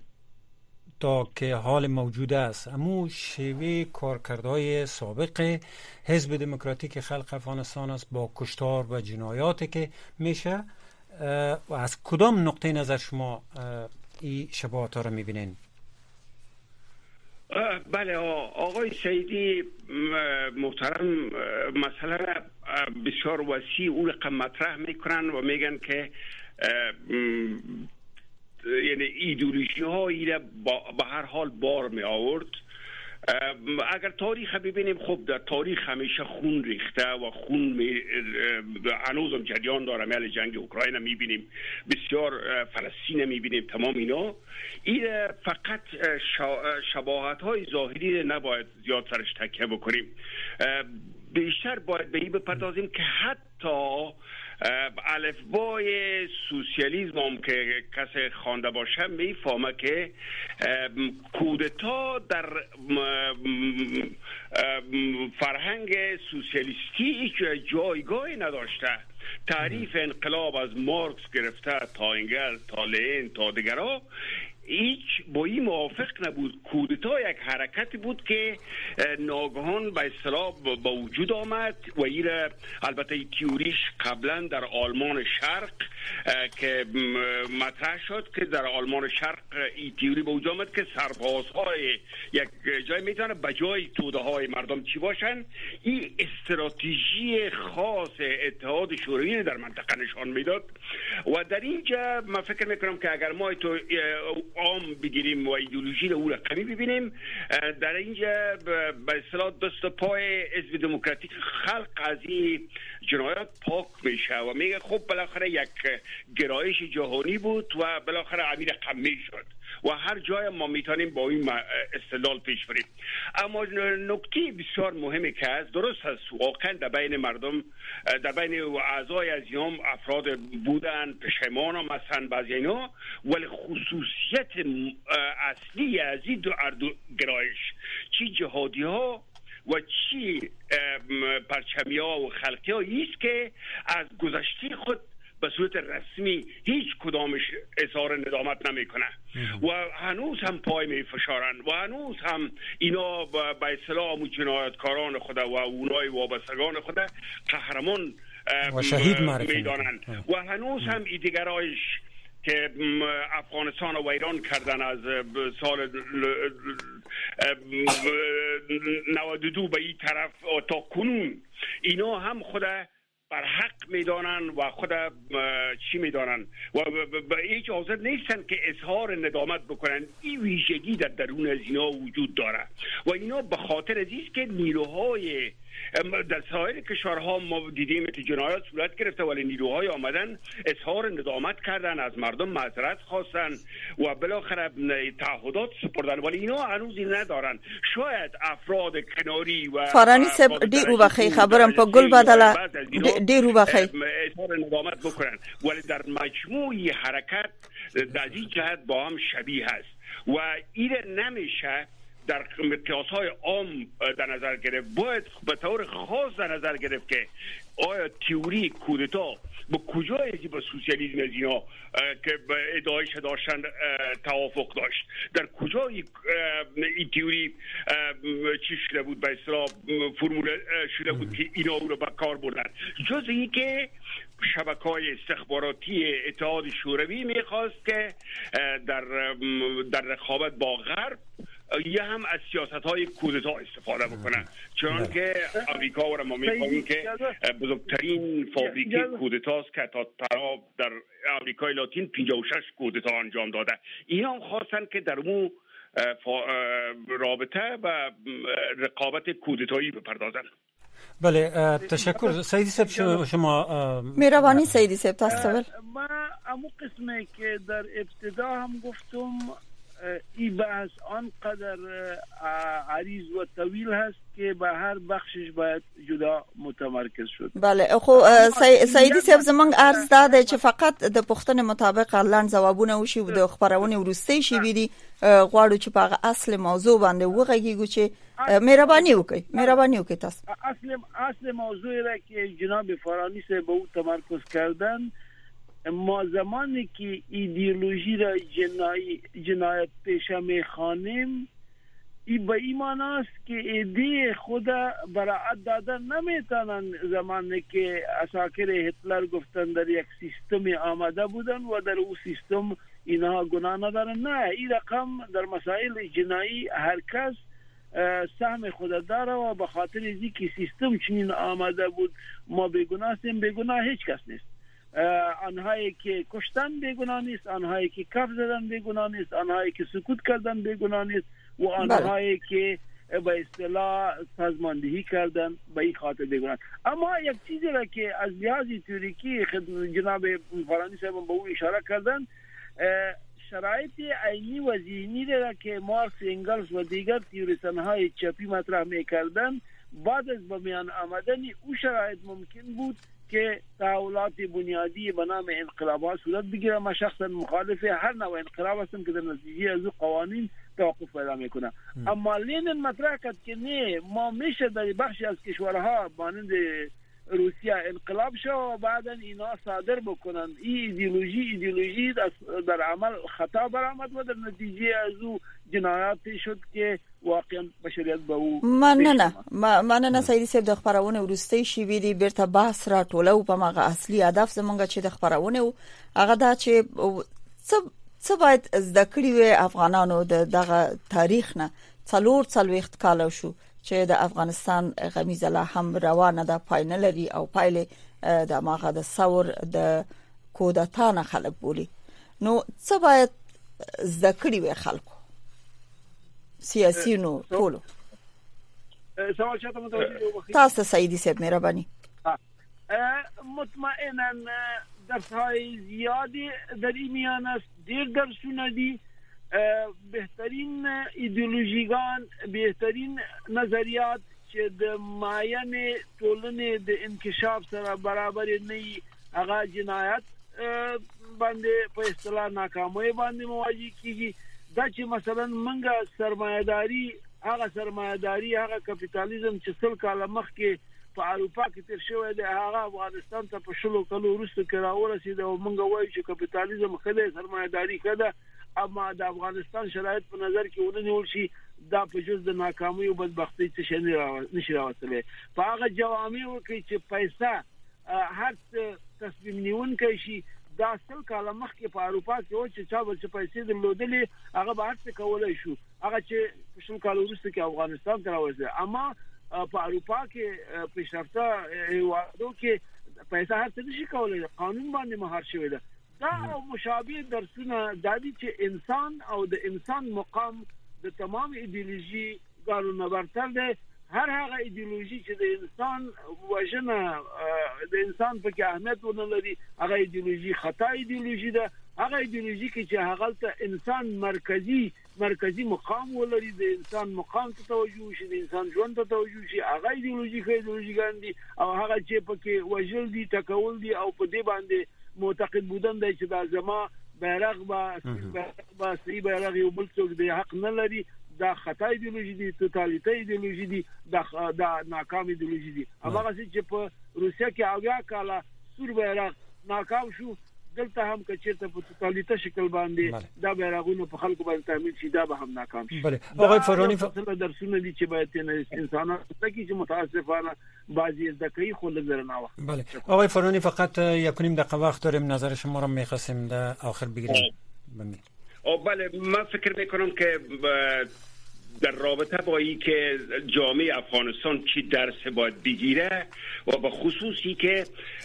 تا که حال موجود است امو شیوه کارکردهای سابق حزب دموکراتیک خلق افغانستان است با کشتار و جنایاتی که میشه و از کدام نقطه نظر شما این شباهت ها را میبینین؟ بله آقای سعیدی محترم مسئله را بسیار وسیع او رقم مطرح میکنن و میگن که یعنی ایدئولوژی ها ایره به هر حال بار می آورد. اگر تاریخ ببینیم خب در تاریخ همیشه خون ریخته و خون می هنوزم جریان داره. میل جنگ اوکراین می بینیم بسیار فلسطین می بینیم تمام اینا. این فقط شباهت های ظاهری نباید زیاد سرش تکیه بکنیم. بیشتر باید به این بپردازیم که حتی الفبای سوسیالیسم هم که کسی خوانده باشه میفهمه که کودتا در فرهنگ سوسیالیستی جایگاهی نداشته. تعریف انقلاب از مارکس گرفته تا انگل تا لنین تا دیگرها هیچ با این موافق نبود. کودتا یک حرکتی بود که ناگهان به اصطلاح با وجود آمد و این البته تئوریش قبلا در آلمان شرق که مطرح شد که در آلمان شرق این تئوری به وجود آمد که سربازهای یک جای میتونه به جای توده های مردم چی باشن. این استراتژی خاص اتحاد شوروی در منطقه نشان میداد و در اینجا من فکر میکنم که اگر ما تو عام بگیریم و ایدئولوژی رو او رقمی ببینیم، در اینجا به اصطلاح دست پای حزب دموکراتیک خلق از این جنایات پاک میشه و میگه خب بالاخره یک گرایش جهانی بود و بالاخره امیر قمی شد و هر جای ما میتونیم با این استدلال پیش بریم. اما نکته بسیار مهمی که است، درست است واقعا در بین مردم در بین اعضای از یوم افراد بودن پشیمان هم هستن بعضی اینا، ولی خصوصیت اصلی از این دو اردو گرایش چی جهادی ها و چی پرچمی ها و خلقی ها ایست که از گذشته خود به صورت رسمی هیچ کدامش اظهار ندامت نمیکنه و هنوز هم پای می فشارن و هنوز هم اینا به اصطلاح جنایتکاران خود و اونای وابستگان خود قهرمان و شهید معرفی میدانن و هنوز هم این دیگرایش که افغانستان و ایران کردن از سال نود و دو به این طرف تا کنون، اینا هم خود بر حق میدانن و خود چی میدانن و به هیچ حاضر نیستن که اظهار ندامت بکنن. این ویژگی در درون از اینا وجود داره و اینا به خاطر ازیست که نیروهای در سایر کشورها ما دیدیم که جنایات صورت گرفته ولی نیروهای آمدن اظهار ندامت کردن، از مردم معذرت خواستن و بالاخره تعهدات سپردن، ولی اینا هنوز این ندارن. شاید افراد کناری و فارانی سب دیرو بخی خبرم پا گل بدلا دیرو بخی اظهار ندامت بکنن، ولی در مجموعی حرکت در این جهت با هم شبیه هست و این نمیشه در مقیاس‌های عام در نظر گرفت. باید به طور خاص در نظر گرفت که آیا تئوری کودتا با کجای با سوسیالیسم از اینا که ادعایش داشتن توافق داشت، در کجای این تئوری چی شده بود به اصطلاح فرمول شده بود که اینا او رو به کار بردن، جز این که شبکه‌های استخباراتی اتحاد شوروی میخواست که در در رقابت با غرب یا هم از سیاست‌های کودتا استفاده بکنن، چون که آمریکا و ما می‌فهمیم که بزرگترین فابریکه کودتاست که تا طرف در آمریکای لاتین پنجاه و شش کودتا انجام داده. اینا هم خواستن که در اون رابطه و رقابت کودتایی بپردازن. بله تشکر سیدی صاحب. شما مهربانی سیدی صاحب تاسول ما امو قسمه که در ابتدا هم گفتم این بحث آنقدر عریض و طویل هست که به هر بخشش باید جدا متمرکز شد. بله خو سیدی صاحب زمانگ عرض داده چې فقط د پښتنې مطابق لاند ځوابونه وشي د خبرونه ورسته شي بيدي غواړو چې په اصل موضوع باندې وغږیږو چې مهرباني وکړئ مهرباني وکړئ تاسو. اصل اصل موضوعی را که جناب فارانی صاحب به او تمرکز کردن، ما زمانی که ایدئولوژی را جنایی جنایت پیشه میخوانیم این به این معناست که ایده خود براعت دادن نمیتونن. زمانی که اساکر هتلر گفتن در یک سیستم آمده بودن و در او سیستم اینها گناه ندارن، نه، این رقم در مسائل جنایی هر کس سهم خود داره و به خاطر اینکه که سیستم چنین آمده بود ما بیگناه هستیم، بیگناه هیچ کس نیست. آنهایی که کشتن بیگناه نیست، آنهایی که کف زدن بیگناه نیست، آنهایی که سکوت کردن بیگناه نیست و آنهایی که به اصطلاح سازماندهی کردن به این خاطر بیگناه. اما یک چیزی را که از لحاظ تئوریکی جناب فارانی صاحب به او اشاره کردن، شرایط عینی و ذهنی را که مارکس، انگلس و دیگر تئوریسن‌های چپی مطرح می‌کردند بعد از به میان آمدن او شرایط ممکن بود که تحولات بنیادی به نام انقلابات صورت بگیره. من شخصا مخالف هر نوع انقلاب هستم که در نتیجه از قوانین توقف پیدا میکنه. اما لنین مطرح کرد که نه، ما میشه در بخشی از کشورها مانند روسیه انقلاب شو و بعدا اینا صادر بکنن. این ایدئولوژی ایدئولوژی در عمل خطا برآمد و در نتیجه از او جنایاتی شد که واقعا بشریت به او مننه مننه سیدی صاحب. د خبرونه ورسته شي ویلي بیرته بحث را ټولو په مغه اصلي هدف زمونږ چې د خبرونه هغه دا چې څه څه باید زده کړی وي افغانانو د دغه تاریخ نه څلور څلويخت کال شو چې د افغانستان غمیزه لا هم روانه ده، پاینه لري او پایله د ماغه د ثور د کودتا نه خلک بولی. نو څه باید زده کړی وي خلکو سیاسيونو ټولو؟ سوال چاته متوجه وګورئ تاسو سیدی صاحب مهرباني. مطمئنا درس‌های زیادی در این میان است، دیر درسونه دی. بهترین ایدئولوژیگان، بهترین نظریات چې د معین ټولنې د انکشاف سره برابر نه هغه جنایت باندې په اصطلاح ناکامۍ باندې مواجه کیږي. دا چې مثلا منګه سرمایه‌داري، هغه سرمایه‌داري، هغه کپټالیزم چې سل کاله مخکې په اروپا کې تیر شوی دی، هغه افغانستان ته په شلو کلو وروسته کې راورسېد او موږ وایو چې کپټالیزم خدای سرمایه‌داري کده. اما د افغانستان شرایط په نظر کې ونیول شي، دا په جز د ناکامۍ او بدبختۍ څه شي نشي راوستلی. په هغه جوامعو کې چې پیسې هر تصمیم نیونکی شي، دا سل کاله مخکې په اروپا کې و چې چا به چې پیسې درلودلې هغه به هر څه کولی شو، هغه چې په شل کال وروسته کې افغانستان ته راورسېد. اما په اروپا کې پیشرفته هیوادو کې پیسې هر څه نشي کولی، قانون باندې مهار شوی ده. دا مشابه درسونه د دې چې انسان او د انسان مقام د تمام ایدئولوژي ګارونه برتر ده. هر هغه ایدئولوژي چې د انسان وژنه د انسان په کې اهمیت ونه لري، هغه ایدئولوژي خطا ایدئولوژي ده. هغه ایدئولوژي کې چې هغه ته انسان مرکزی مرکزی مقام ولري، د انسان مقام ته توجه شي، د انسان ژوند ته توجه شي، هغه ایدئولوژي کې ایدئولوژي ګاندي. او هغه چې په کې وژل دي، ټکول دي او په دې باندې معتقد بودن دی چې دا زما بیرغ با با سی بیرغ یو بل څوک دی حق نه لري، دا خطا ایدئولوژي دي، توتالیته ایدئولوژي دي، دا دا ناکام ایدئولوژي دي. هغه چې په روسیا کې اویا کاله سور بیرغ ناکام شو، دلته هم کچېرته په توتالیته شکل باندې دا بیرغونه په خلکو باندې تعمیل شي، دا به هم ناکام شي. بله آقای فرانی ف... درسونه دي چې باید انسانان تکي چې متاسفانه بعضی ذکی خود لرناوه. بله آقای فرانی، فقط یک نیم دقیقه وقت داریم، نظر شما رو می‌خواستیم در آخر بگیریم. بله من فکر میکنم که در رابطه با این که جامعه افغانستان چی درس باید بگیره و به خصوصی که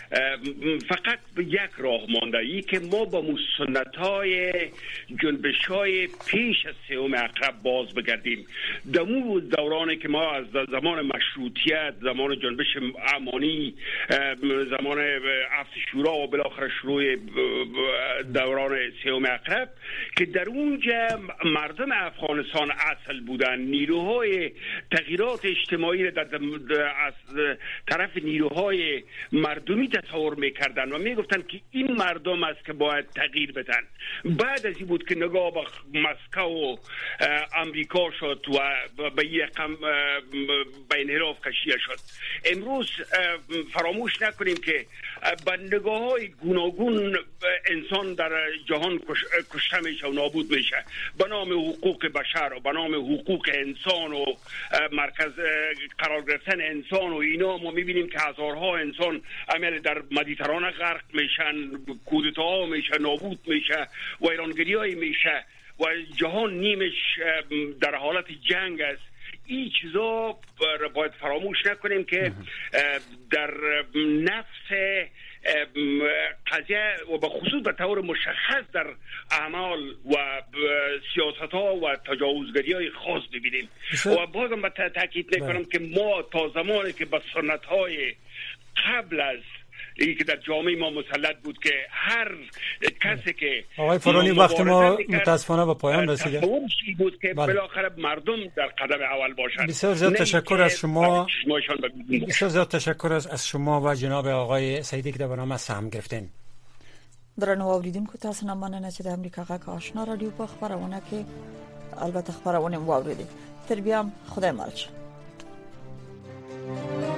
فقط یک راه مانده، ای که ما با سنت‌های جنبش‌های پیش از سوم عقرب باز بگردیم. دمو دورانی که ما از زمان مشروطیت، زمان جنبش امانی، زمان عفت شورا و بالاخره شروع دوران سوم عقرب که در اونجا مردم افغانستان اصل بودن، نیروهای تغییرات اجتماعی را از طرف نیروهای مردمی تصور میکردن و میگفتن که این مردم است که باید تغییر بدن. بعد از این بود که نگاه به مسکو و امریکا شد و به یک رقم به انحراف کشیده شد. امروز فراموش نکنیم که با نگاه های گوناگون انسان در جهان کشته میشه و نابود میشه به نام حقوق بشر و به نام حقوق انسان و مرکز قرار گرفتن انسان و اینا. ما میبینیم که هزارها انسان عمل در مدیترانه غرق میشن، کودتاها میشه، نابود میشه، ویرانگری‌های میشه و جهان نیمش در حالت جنگ است. این چیزا باید فراموش نکنیم که در نفس قضیه و به خصوص به طور مشخص در اعمال و سیاست ها و تجاوزگری های خاص ببینیم. و بازم به تاکید میکنم که ما تا زمانی که به سنت های قبل از این که در جامعه ما مسلط بود که هر کسی که آقای فرانی وقت ما متاسفانه به پایان رسیده بود که بالاخره مردم در قدم اول باشند. بسیار زیاد تشکر از شما. بسیار زیاد تشکر از شما و جناب آقای سعیدی که در برنامه سهم گرفتین. درنو اوریدونکو تاسو نه مننه چې د امریکا غږ آشنا رادیو په خبرونه کې البته خبرونه واوریدي. تر بیا خدای مالشه.